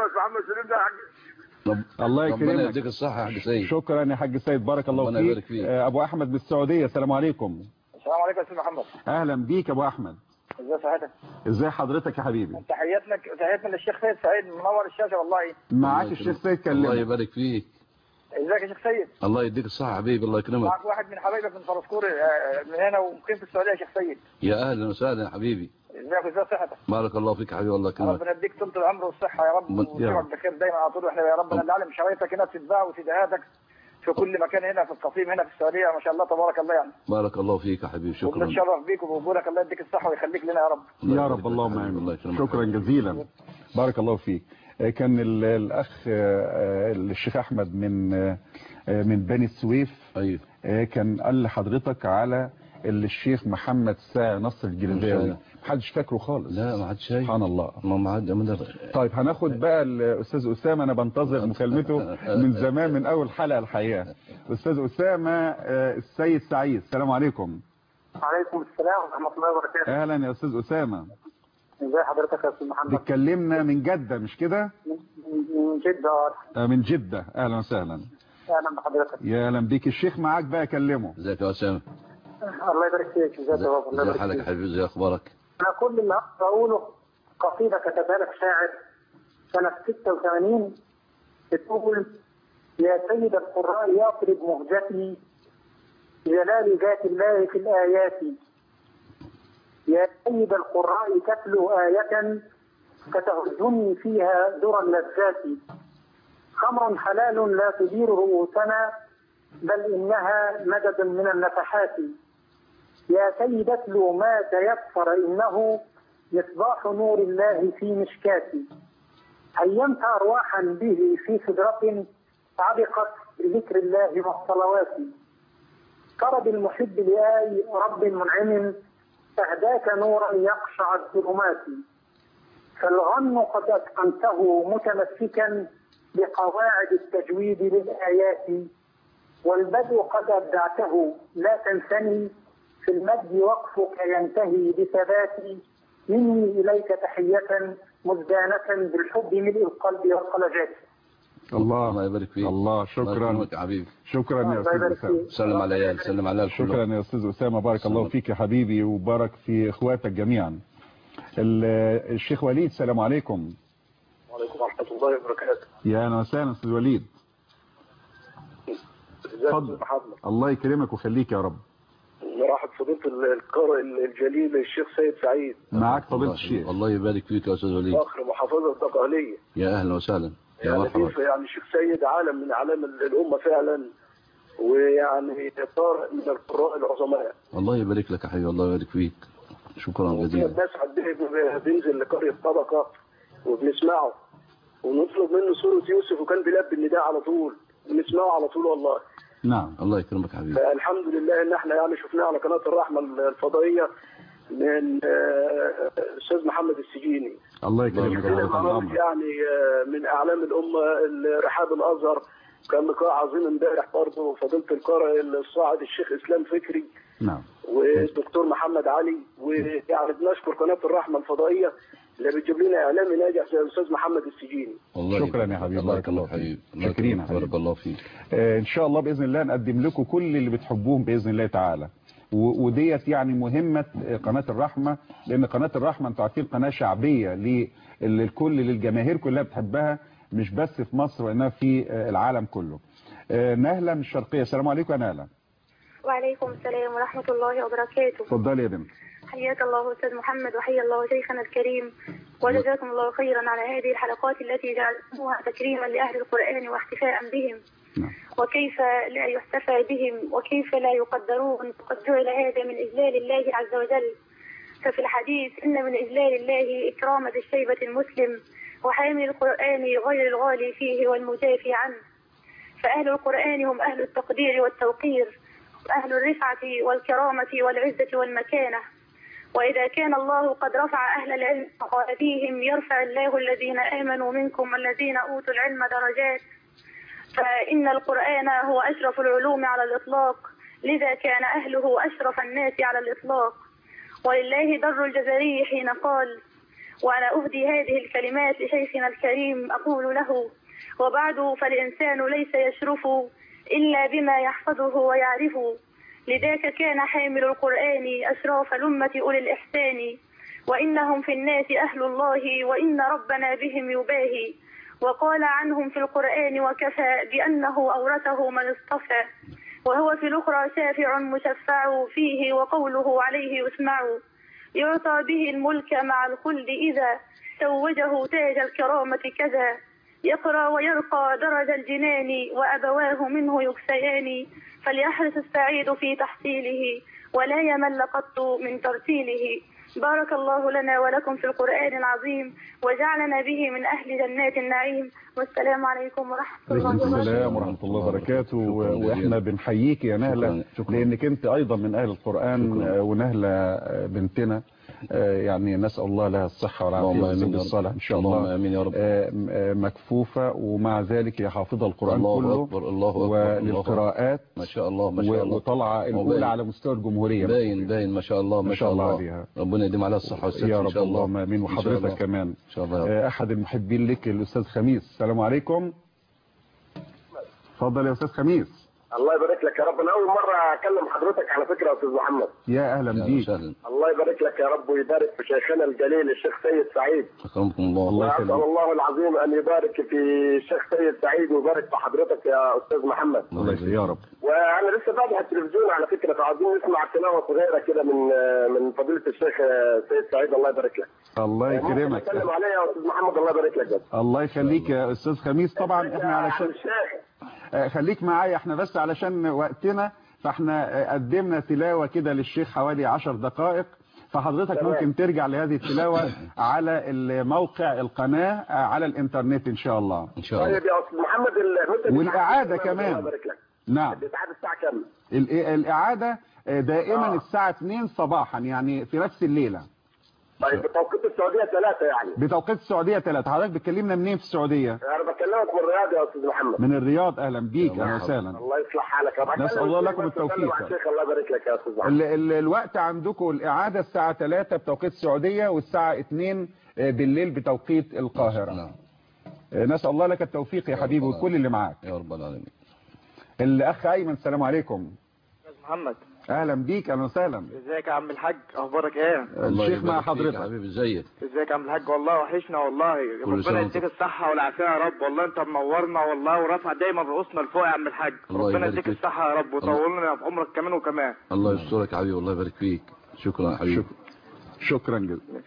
الله يكرمك. ربنا يديك الصحه يا حاج سيد. شكرا يا حاج سيد، بارك الله فيك. ابو احمد من السعوديه، السلام عليكم. السلام عليكم يا استاذ محمد. اهلا بيك يا ابو احمد. ازي صحتك؟ ازي حضرتك يا حبيبي؟ تحياتنا تحياتنا للشيخ سيد سعيد، منور الشاشه والله. معاك الشيخ سيد، كلمه. الله يبارك فيك. ازيك يا شيخ سيد؟ الله يديك الصحه يا حبيبي، الله يكرمك. معك واحد من حبايبك من فرسكور من هنا ومقيم في السعوديه يا شيخ سيد. يا اهلا وسهلا يا حبيبي. ازيك ازي صحتك؟ بارك الله فيك يا حبيبي، الله يكرمك. ربنا يديك طول العمر والصحه يا رب، ويوفقك بخير دايما على طول. واحنا يا رب نعلم شرايطك هنا تتباع وتدهاتك في كل مكان هنا في القصيم هنا في السعوديه، ما شاء الله تبارك الله يعني. بارك الله فيك يا حبيبي، شكرا. ونتشرف بيك وبوجودك، الله يديك الصحه ويخليك لنا يا رب. يا رب اللهم امين. شكرا جزيلا، بارك الله فيك. كان الاخ الشيخ احمد من من بني السويف. ايوه. كان قال لحضرتك على الشيخ محمد ساعي نصر الجرزاوي، محدش فاكره خالص. لا ما حدش. سبحان الله. ما حد. طيب هناخد بقى الاستاذ اسامه، انا بنتظر مكالمته من زمان من اول حلقه الحقيقه. استاذ اسامه السيد سعيد، السلام عليكم. وعليكم السلام ورحمه الله وبركاته. اهلا يا استاذ اسامه. ازي حضرتك يا استاذ محمد؟ بتكلمنا من جده مش كده؟ من جده. من جده، اهلا وسهلا. اهلا بحضرتك. يا اهلا بيك. الشيخ معاك بقى كلمه. ازيك يا اسامه؟ الله يبارك فيك. ازيك يا بابا؟ الله ازي يبارك حالك يا فيك. حبيبي؟ ازي اخبارك؟ انا كل اللي اقدر اقوله قصيده كتبها لك شاعر سنه ستة وثمانين بتقول: يا سيد القراء يطرب مهجتي جلال ذات الله في الآيات. يا سيد القراء تتلو آية فتهزني فيها ذرى اللذات. خمر حلال لا تدير رؤوسنا بل إنها مدد من النفحات. يا سيد اتلو ما تيسر إنه مصباح نور الله في مشكاتي. هيمت أرواحا به في سدرة عبقت بذكر الله والصلوات. طرب المحب لآي رب منعم أهداك نورا يقشع الظلمات. فالغن قد أتقنته متمسكا بقواعد التجويد للآيات. والبدء قد أبدعته لا تنسني في المد وقفك ينتهي بثبات. مني إليك تحية مزدانة بالحب ملء القلب والقلجات. الله الله يبارك فيك. الله شكرا يا حبيبي. شكرا يا استاذ اسامه. سلم على عيال سلم على الكل. شكرا يا استاذ اسامه. بارك سلم. الله فيك يا حبيبي وبارك في اخواتك جميعا. الشيخ وليد السلام عليكم. وعليكم ورحمه الله وبركاته. يا اهلا وسهلا استاذ وليد. اتفضل. الله يكرمك ويخليك يا رب. مرحب فضيله القارئ الجليل الشيخ سيد سعيد. معاك فضيله الشيخ. الله يبارك فيك يا استاذ وليد. فخر محافظه الدقهليه. يا اهلا وسهلا. يا يعني مرحبا. يعني الشيخ سيد عالم من اعلام الامه فعلا، ويعني قارئ من القراء العظماء. الله يبارك لك يا حبيبي. الله يبارك فيك. شكرا جزيلا. الناس عندنا بينزل لقريه طبقه وبنسمعه ونطلب منه سوره يوسف وكان بيلبي النداء على طول، بنسمعه على طول والله. نعم. الله يكرمك يا حبيبي. الحمد لله ان احنا يعني شفناه على قناه الرحمه الفضائيه من الاستاذ محمد السجيني. الله يكرمك يا رب. يعني من اعلام الامه رحاب الازهر. كان لقاء عظيم امبارح برضه فضيله القارئ الصاعد الشيخ اسلام فكري. نعم. والدكتور محمد علي. ويعني بنشكر قناه الرحمه الفضائيه اللي بتجيب لنا اعلامي ناجح زي الاستاذ محمد السجيني. شكرا يا حبيبي. الله يكرمك حبيبي. شكرين بارك الله فيك. آه ان شاء الله باذن الله نقدم لكم كل اللي بتحبوهم باذن الله تعالى. وديت يعني مهمه قناه الرحمه، لان قناه الرحمه انتوا عارفين قناه شعبيه للكل، للجماهير كلها بتحبها، مش بس في مصر وانها في العالم كله. آه نهله من الشرقيه. السلام عليكم يا نهله. وعليكم السلام ورحمه الله وبركاته. اتفضلي يا بنت. حياك الله أستاذ محمد وحيا الله شيخنا الكريم، وجزاكم الله خيرا على هذه الحلقات التي جعلتموها تكريما لأهل القرآن واحتفاء بهم. وكيف لا يحتفى بهم وكيف لا يقدرون، وقد جعل هذا من إجلال الله عز وجل. ففي الحديث إن من إجلال الله إكرام ذي الشيبة المسلم وحامل القرآن غير الغالي فيه والمجافي عنه. فأهل القرآن هم أهل التقدير والتوقير، أهل الرفعة والكرامة والعزة والمكانة. وإذا كان الله قد رفع أهل العلم فقال فيهم: يرفع الله الذين آمنوا منكم والذين أوتوا العلم درجات. فإن القرآن هو أشرف العلوم على الإطلاق، لذا كان أهله أشرف الناس على الإطلاق. ولله در الجزري حين قال: وأنا أهدي هذه الكلمات لشيخنا الكريم أقول له: وبعد فالإنسان ليس يشرف إلا بما يحفظه ويعرفه. لذاك كان حامل القرآن أشراف الأمة أولي الإحسان، وإنهم في الناس أهل الله وإن ربنا بهم يباهي. وقال عنهم في القرآن: وكفى بأنه أورثه من اصطفى، وهو في الأخرى شافع مشفع فيه وقوله عليه يسمع. يعطى به الملك مع الخلد إذا توجه تاج الكرامة كذا. يقرأ ويرقى درج الجنان وأبواه منه يكسيان. فليحرص السعيد في تحصيله ولا يمل قط من ترتيله. بارك الله لنا ولكم في القرآن العظيم وجعلنا به من أهل جنات النعيم. والسلام عليكم ورحمة الله وبركاته. وعليكم السلام ورحمة الله وبركاته. وإحنا بنحييك يا نهلة لأنك أنت أيضا من أهل القرآن. ونهلة بنتنا يعني نسأل الله لها الصحة والعافية والزوج الصالح إن شاء الله. آمين يا رب. مكفوفة ومع ذلك هي حافظة القرآن الله كله. أكبر الله أكبر. وللقراءات ما شاء الله ما شاء الله. وطلعة الأولى على مستوى الجمهورية. باين باين ما شاء الله ما شاء الله عليها. ربنا يديم عليها الصحة والسلامة يا إن رب. شاء الله. اللهم آمين. وحضرتك كمان إن شاء الله. أحد المحبين لك الأستاذ خميس. السلام عليكم. اتفضل يا استاذ خميس. الله يبارك لك يا رب. انا اول مره اكلم حضرتك على فكره يا استاذ محمد. يا اهلا بيك. الله يبارك لك يا رب ويبارك في شيخنا الجليل الشيخ سيد سعيد. اكرمكم الله. الله يخليك. اسال الله العظيم ان يبارك في الشيخ سيد سعيد ويبارك في حضرتك يا استاذ محمد. الله يخليك يا رب. وانا لسه فاتح التلفزيون على فكره، فعايزين نسمع تلاوه صغيره كده من من فضيله الشيخ سيد سعيد. الله يبارك لك. الله يكرمك. اتكلم عليا يا استاذ محمد. الله يبارك لك. الله يخليك يا استاذ خميس. طبعا احنا علشان خليك معايا احنا بس علشان وقتنا، فاحنا قدمنا تلاوة كده للشيخ حوالي عشر دقائق، فحضرتك ممكن ترجع لهذه التلاوة على الموقع القناة على الانترنت ان شاء الله. ان شاء الله. طيب يا استاذ محمد والاعادة كمان. نعم. الاعادة الساعة كام؟ الاعادة دائما آه. الساعة اتنين صباحا، يعني في نفس الليلة. طيب بتوقيت السعودية ثلاثة يعني؟ بتوقيت السعودية ثلاثة. حضرتك بتكلمنا منين في السعودية؟ أنا بكلمك من الرياض يا أستاذ محمد. من الرياض. أهلا بيك. أهلا وسهلا. الله يصلح حالك. نسأل الله لكم التوفيق. الله يبارك لك يا أستاذ محمد. ال ال الوقت عندكم الإعادة الساعة ثلاثة بتوقيت السعودية، والساعة اتنين بالليل بتوقيت القاهرة. نعم. نسأل الله لك التوفيق يا حبيبي وكل اللي معاك. يا رب العالمين. الأخ أيمن السلام عليكم. أستاذ محمد. اهلا بيك. اهلا وسهلا. ازيك يا عم الحاج؟ اخبارك ايه؟ الشيخ مع حضرتك يا حبيبي. ازيك؟ ازيك يا عم الحاج؟ والله وحشنا والله. ربنا يديك الصحه والعافيه يا رب. والله انت منورنا والله ورافع دايما رؤوسنا لفوق يا عم الحاج. ربنا يديك الصحه يا رب ويطول لنا في عمرك كمان وكمان. الله يسترك يا حبيبي. الله يبارك فيك. شكرا يا حبيبي. شكرا جزيلا.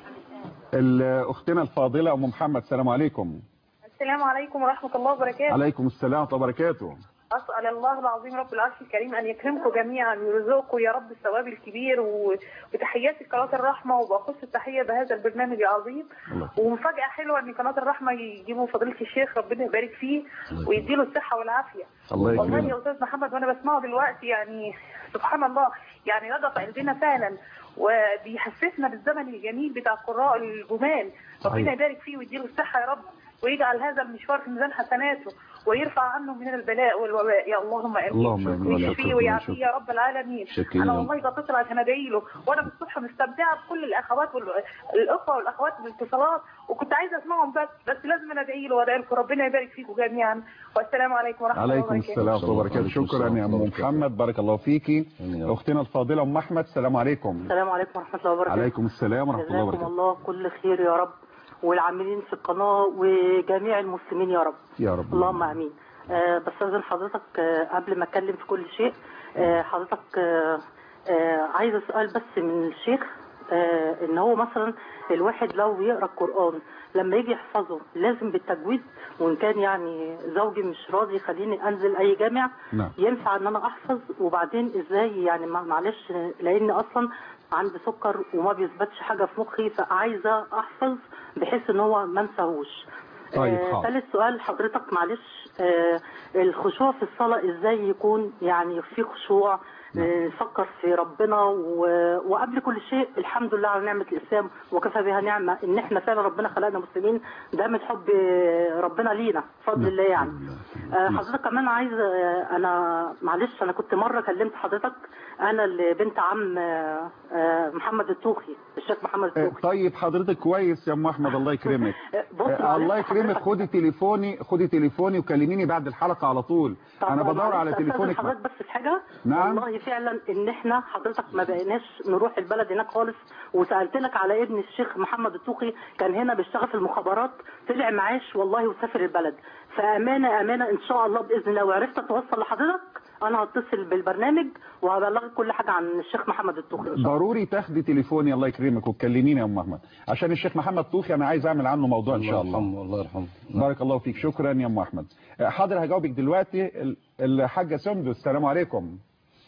اختنا الفاضله ام محمد السلام عليكم. السلام عليكم ورحمه الله وبركاته. عليكم السلام ورحمه الله وبركاته. أسأل الله العظيم رب العرش الكريم أن يكرمكم جميعا ويرزقكم يا رب الثواب الكبير، وتحياتي قناة الرحمة، وبخص التحية بهذا البرنامج العظيم. ومفاجأة حلوة أن قناة الرحمة يجيبوا فضيلة الشيخ ربنا يبارك فيه ويديله الصحة والعافية. الله والله يا أستاذ محمد وأنا بسمعه دلوقتي يعني سبحان الله، يعني رضى قلبنا فعلا وبيحسسنا بالزمن الجميل بتاع القراء الجمال. ربنا يبارك فيه ويديله الصحة يا رب، ويجعل هذا المشوار في ميزان حسناته، ويرفع عنه من البلاء والوباء يا اللهم امين. ويشفيه ويعافيه يا رب العالمين. انا والله بتصل عشان ادعي له، وانا من الصبح مستمتعه بكل الاخوات والاخوه والاخوات بالاتصالات، وكنت عايزه اسمعهم بس بس لازم انا ادعي له وادعي لكم. ربنا يبارك فيكم جميعا، والسلام عليكم ورحمه الله وبركاته. عليكم السلام ورحمه الله وبركاته. شكرا يا ام محمد، بارك الله فيكي. اختنا الفاضله ام احمد السلام عليكم. السلام عليكم ورحمه الله وبركاته. عليكم السلام ورحمه الله وبركاته. الله كل خير يا رب، والعاملين في القناه وجميع المسلمين يا رب. يا رب اللهم امين. أه بستاذن حضرتك أه قبل ما اتكلم في كل شيء، أه حضرتك أه أه عايزه سؤال بس من الشيخ، أه ان هو مثلا الواحد لو يقرا القران لما يجي يحفظه لازم بالتجويد، وان كان يعني زوجي مش راضي يخليني انزل اي جامع، نعم. ينفع ان انا احفظ؟ وبعدين ازاي يعني معلش لان اصلا عندي سكر وما بيثبتش حاجه في مخي، فعايزه احفظ بحيث ان هو ما انساهوش. طيب آه ثالث سؤال حضرتك معلش، آه الخشوع في الصلاة ازاي يكون يعني في خشوع، آه نفكر في ربنا، وقبل كل شيء الحمد لله على نعمة الإسلام وكفى بها نعمة ان احنا فعلا ربنا خلقنا مسلمين، ده من حب ربنا لينا بفضل الله يعني. آه حضرتك كمان عايز، آه انا معلش انا كنت مرة كلمت حضرتك، انا اللي بنت عم آه آه محمد التوخي، الشيخ محمد التوخي. طيب حضرتك كويس يا ام احمد الله يكرمك. آه الله يكرمك. خدي تليفوني خدي تليفوني وكلميني بعد الحلقة على طول. انا بدور على تليفونك. حضرتك بس في حاجة، نعم والله فعلا ان احنا حضرتك ما بقيناش نروح البلد هناك خالص، وسألت لك على ابن الشيخ محمد التوخي كان هنا بيشتغل في المخابرات، طلع معاش والله وسافر البلد، فامانه امانه ان شاء الله باذن الله، وعرفت اتوصل لحضرتك انا هتصل بالبرنامج وهبلغك كل حاجه عن الشيخ محمد التوخي. ضروري تاخدي تليفوني الله يكرمك وتكلميني يا ام احمد، عشان الشيخ محمد التوخي انا عايز اعمل عنه موضوع ان شاء الله. الله يرحمه. بارك الله فيك. شكرا يا ام احمد. حاضر هجاوبك دلوقتي. الحاجه سندس السلام عليكم.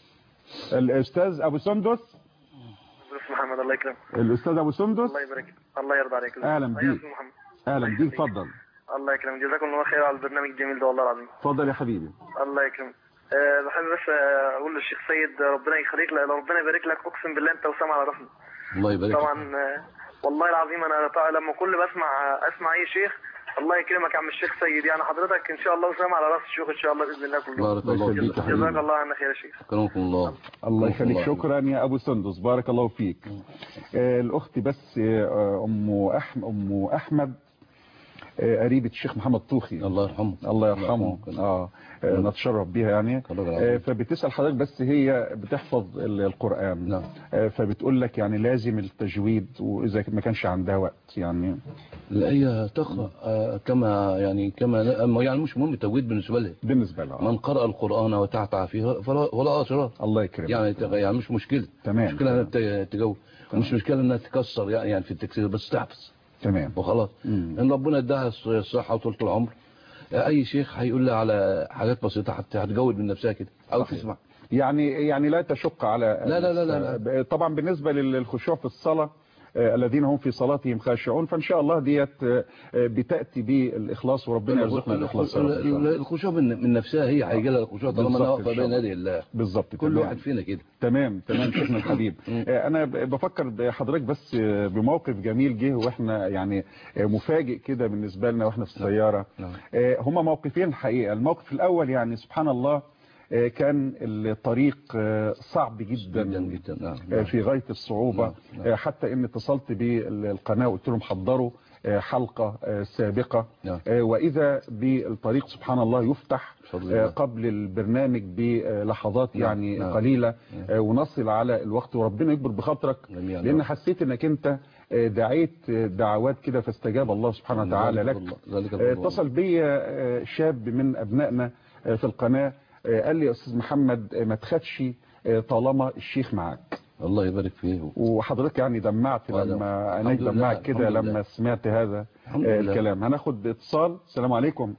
الاستاذ ابو سندس. محمد الله يكرمك. الاستاذ ابو سندس. الله يبارك الله يرضى عليك. اهلا بيك. اهلا بيك. اتفضل. الله يكرمك. جزاكم الله خير على البرنامج الجميل ده والله العظيم. اتفضل يا حبيبي. الله يكرمك. أه بحب بس اقول للشيخ سيد ربنا يخليك، ربنا يبارك لك، اقسم بالله انت وسام على راسنا. الله يبارك طبعا أه والله العظيم انا لما كل بسمع اسمع اي شيخ الله يكرمك يا عم الشيخ سيد، يعني حضرتك ان شاء الله وسام على راس الشيوخ ان شاء الله باذن الله كله. بارك الله فيك يا حبيبي. جزاك الله عنا خير يا شيخ. اكرمكم الله. الله يخليك. شكرا يا ابو سندس بارك الله فيك. آه الاخت بس آه ام احمد ام احمد قريبة الشيخ محمد طوخي الله يرحمه الله يرحمه اه نتشرف بيها يعني. فبتسأل حضرتك بس هي بتحفظ القرآن. نعم. فبتقول لك يعني لازم التجويد وإذا ما كانش عندها وقت يعني. لا هي تقرأ كما يعني كما يعني مش مهم التجويد بالنسبة لها. بالنسبة لها من قرأ القرآن وتعتع فيها فلا أجر. الله يكرمك. يعني يعني مش مشكلة. تمام. مشكلة انها تجود. مش مشكلة انها تكسر يعني في التكسير بس تحفظ. تمام. وخلاص. ان ربنا اداها الصحة وطولة العمر اي شيخ هيقول لها على حاجات بسيطة حتى هتجود من نفسها كده او تسمع. يعني يعني لا تشق على لا لا لا لا, لا. طبعا بالنسبة للخشوع في الصلاة الذين هم في صلاتهم خاشعون فان شاء الله ديت بتاتي بالاخلاص وربنا يرزقنا الاخلاص. الخشوع من نفسها هي هيجي لها الخشوع طالما انا واقفه بين يدي الله. بالظبط. كل واحد فينا كده. تمام تمام شيخنا الحبيب. انا بفكر بحضرتك بس بموقف جميل جه واحنا يعني مفاجئ كده بالنسبه لنا واحنا في السياره. هما موقفين الحقيقه. الموقف الاول يعني سبحان الله كان الطريق صعب جدا جدا, جداً. في غاية الصعوبة. حتى ان اتصلت بالقناة وقلت لهم حضروا حلقة سابقة وإذا بالطريق سبحان الله يفتح قبل البرنامج بلحظات يعني قليلة ونصل على الوقت وربنا يكبر بخاطرك لأن حسيت انك انت دعيت دعوات كده فاستجاب الله سبحانه وتعالى لك. اتصل بي شاب من أبنائنا في القناة قال لي يا أستاذ محمد ما تخافش طالما الشيخ معاك. الله يبارك فيه. وحضرتك يعني دمعت لما عينيك دمعت كده لما سمعت هذا الكلام. هناخد اتصال. السلام عليكم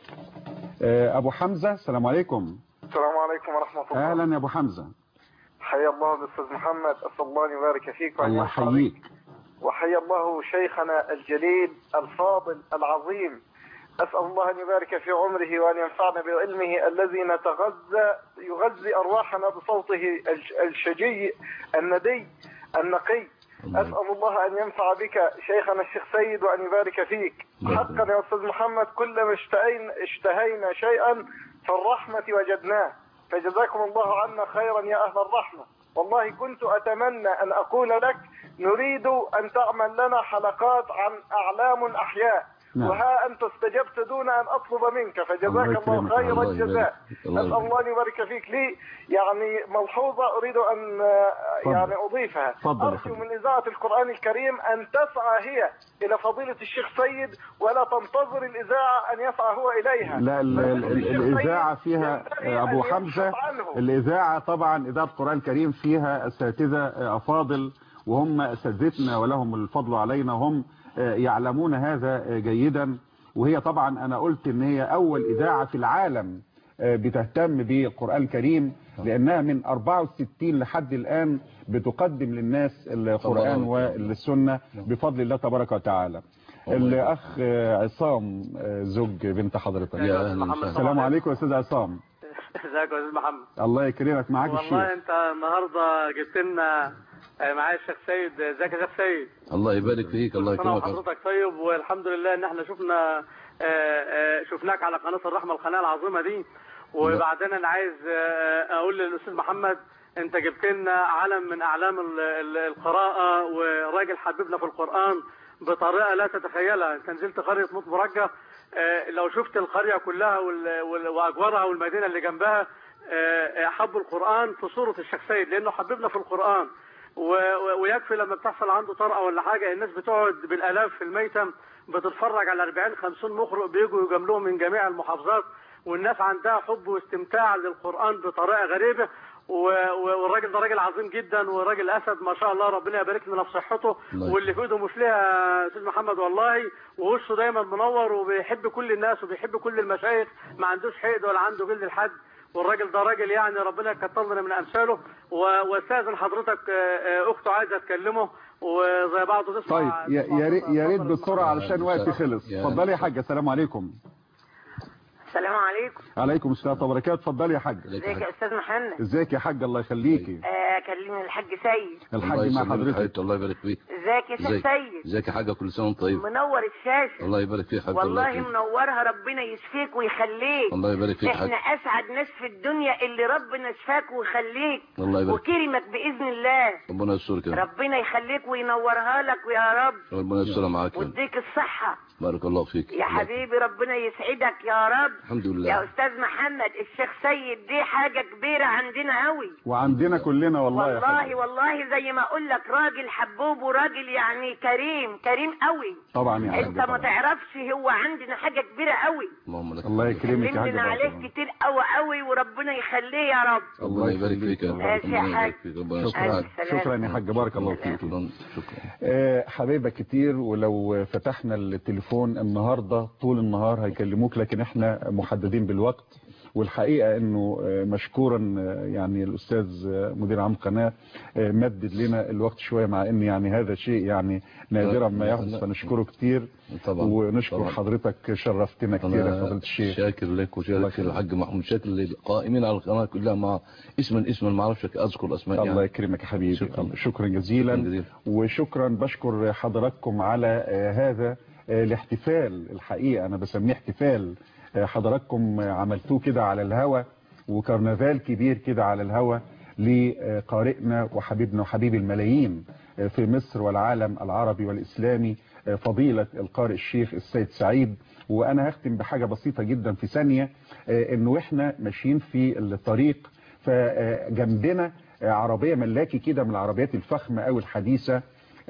أبو حمزة. السلام عليكم. السلام عليكم ورحمة الله. أهلا يا أبو حمزة. حيا الله الأستاذ محمد. أسأل الله أن يبارك فيك الله يحييك. وحيا الله شيخنا الجليل الفاضل العظيم. أسأل الله أن يبارك في عمره وأن ينفعنا بعلمه الذي نتغذى يغذي أرواحنا بصوته الشجي الندي النقي. أسأل الله أن ينفع بك شيخنا الشيخ سيد وأن يبارك فيك. حقا يا أستاذ محمد كلما اشتهينا, اشتهينا شيئا في الرحمة وجدناه فجزاكم الله عنا خيرا يا أهل الرحمة. والله كنت أتمنى أن أقول لك نريد أن تعمل لنا حلقات عن أعلام أحياء. نعم. وها أنت استجبت دون أن أطلب منك فجزاك الله خير الجزاء. أسأل الله أن يبارك فيك. لي يعني ملحوظة أريد أن فضل. يعني أضيفها. أرجو من إذاعة القرآن الكريم أن تسعى هي إلى فضيلة الشيخ سيد ولا تنتظر الإذاعة أن يسعى هو إليها. لا الإذاعة فيها أبو حمزة الإذاعة طبعا إذاعة القرآن الكريم فيها أساتذة أفاضل وهم أساتذتنا ولهم الفضل علينا هم يعلمون هذا جيدا. وهي طبعا انا قلت ان هي اول اذاعة في العالم بتهتم بالقرآن الكريم لانها من أربعة وستين لحد الان بتقدم للناس القرآن والسنة بفضل الله تبارك وتعالى. الاخ عصام زوج بنت حضرتك. السلام عليكم يا استاذ عصام. ازيك يا استاذ محمد. الله يكرمك. معاك الشيخ. والله انت النهارده جبت لنا معايا الشيخ سيد. ازيك يا شيخ سيد؟ الله يبارك فيك. الله يكرمك. حضرتك طيب والحمد لله ان احنا شفنا شفناك على قناه الرحمه القناه العظيمه دي. وبعدين انا عايز اقول للاستاذ محمد انت جبت لنا علم من اعلام القراءه وراجل حبيبنا في القران بطريقه لا تتخيلها. انت نزلت قريه موت مرجة لو شفت القريه كلها واجوارها والمدينه اللي جنبها حبوا القران في صوره الشيخ سيد لانه حبيبنا في القران. ويكفي لما بتحصل عنده طرقه ولا حاجه الناس بتقعد بالالاف في الميتم بتتفرج على أربعين خمسين مخرج بيجوا يجاملوهم من جميع المحافظات والناس عندها حب واستمتاع للقران بطريقه غريبه. والراجل ده راجل عظيم جدا وراجل اسد ما شاء الله ربنا يبارك لنا في صحته واللي في ايده مفليه يا استاذ محمد والله. ووشه دايما منور وبيحب كل الناس وبيحب كل المشايخ ما عندوش حقد ولا عنده جلد لحد. والراجل ده راجل يعني ربنا يكتر لنا من امثاله. واستاذن حضرتك اخته عايزه تكلمه وزي بعضه تسمع. طيب يا ريت يا ريت بسرعه علشان وقتي خلص. اتفضلي يا حاجه. السلام عليكم. السلام عليكم. عليكم السلام وبركاته. اتفضلي يا حاجه. ازيك يا استاذ محمد؟ ازيك يا حاجه الله يخليكي. آه اكلم الحاج سيد. الحاج مع حضرتك. الله يبارك فيك. ازيك يا شيخ سيد؟ ازيك يا حاجه؟ كل سنه وانت طيب. منور الشاشه. الله يبارك فيك يا حاج. والله منورها، ربنا يشفيك ويخليك. الله يبارك فيك. احنا اسعد ناس في الدنيا اللي ربنا شفاك ويخليك. الله يبارك. وكرمك باذن الله. ربنا يسترك. ربنا يخليك وينورها لك ويا رب. ربنا يستر معاك ويديك الصحه. بارك الله فيك يا حبيبي، ربنا يسعدك يا رب. الحمد لله. يا استاذ محمد، الشيخ سيد دي حاجه كبيره عندنا قوي، وعندنا كلنا والله. والله والله زي ما اقول لك، راجل حبوب وراجل يعني كريم كريم قوي. طبعا يا حاج. انت ما تعرفش، هو عندنا حاجه كبيره قوي. اللهم لك. الله يكرمك يا حاج. كلمنا عليه كتير قوي قوي، وربنا يخليه يا رب. الله يبارك فيك يا رب. يا حاج. شكرا شكرا يا حاج، بارك الله فيك. شكرا. آه حبايبك كتير، ولو فتحنا التليفون النهارده طول النهار هيكلموك، لكن احنا محددين بالوقت. والحقيقة انه مشكورا يعني الاستاذ مدير عام القناة مدد لنا الوقت شوية، مع ان يعني هذا شيء يعني نادرا ما يحدث، فنشكره كتير طبعا. ونشكر طبعا. حضرتك، شرفتنا كتير يا فضيلة الشيخ. شاكر لك وشاكر للحاج محمود، شاكر للقائمين على القناة كلها، مع اسما اسما ما اعرفش اذكر اسماء. الله يعني. يكرمك يا حبيبي. شكرا, شكرا جزيلا. جزيلا وشكرا بشكر حضراتكم على هذا الاحتفال. الحقيقة انا بسميه احتفال، حضراتكم عملتوه كده على الهوا، وكرنفال كبير كده على الهوا لقارئنا وحبيبنا وحبيب الملايين في مصر والعالم العربي والإسلامي، فضيلة القارئ الشيخ السيد سعيد. وأنا هختم بحاجة بسيطة جدا في ثانية، إنه إحنا ماشيين في الطريق، فجنبنا عربية ملاكي كده من العربيات الفخمة أو الحديثة،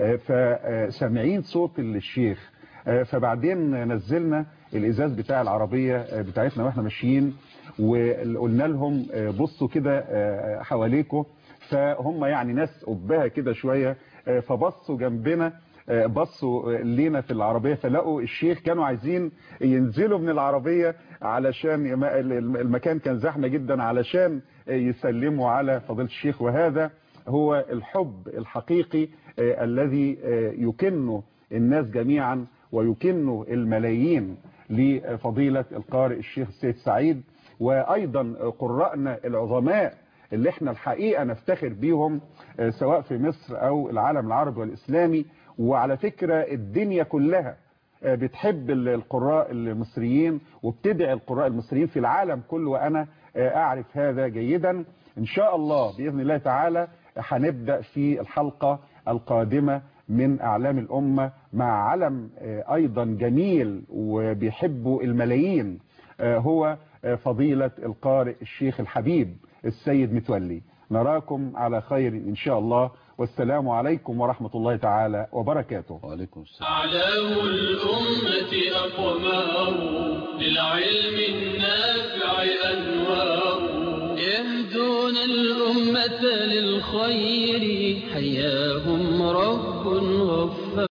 فسامعين صوت الشيخ، فبعدين نزلنا الازاز بتاع العربية بتاعتنا واحنا ماشيين، وقلنا لهم بصوا كده حواليكم، فهم يعني ناس قبها كده شوية، فبصوا جنبنا، بصوا لينا في العربية، فلقوا الشيخ كانوا عايزين ينزلوا من العربية علشان المكان كان زحمة جدا، علشان يسلموا على فضيلة الشيخ. وهذا هو الحب الحقيقي الذي يكنه الناس جميعا ويكن الملايين لفضيلة القارئ الشيخ السيد سعيد، وأيضا قراءنا العظماء اللي احنا الحقيقة نفتخر بيهم سواء في مصر أو العالم العربي والإسلامي. وعلى فكرة الدنيا كلها بتحب القراء المصريين وبتدعي القراء المصريين في العالم كله، وأنا أعرف هذا جيدا. إن شاء الله بإذن الله تعالى هنبدأ في الحلقة القادمة من أعلام الأمة مع علم أيضا جميل وبيحبوا الملايين، هو فضيلة القارئ الشيخ الحبيب السيد متولي. نراكم على خير إن شاء الله، والسلام عليكم ورحمة الله تعالى وبركاته. وعليكم السلام. أعلام الأمة أقمار للعلم النافع أنوار، يهدون الأمة للخير حياهم رب غفار.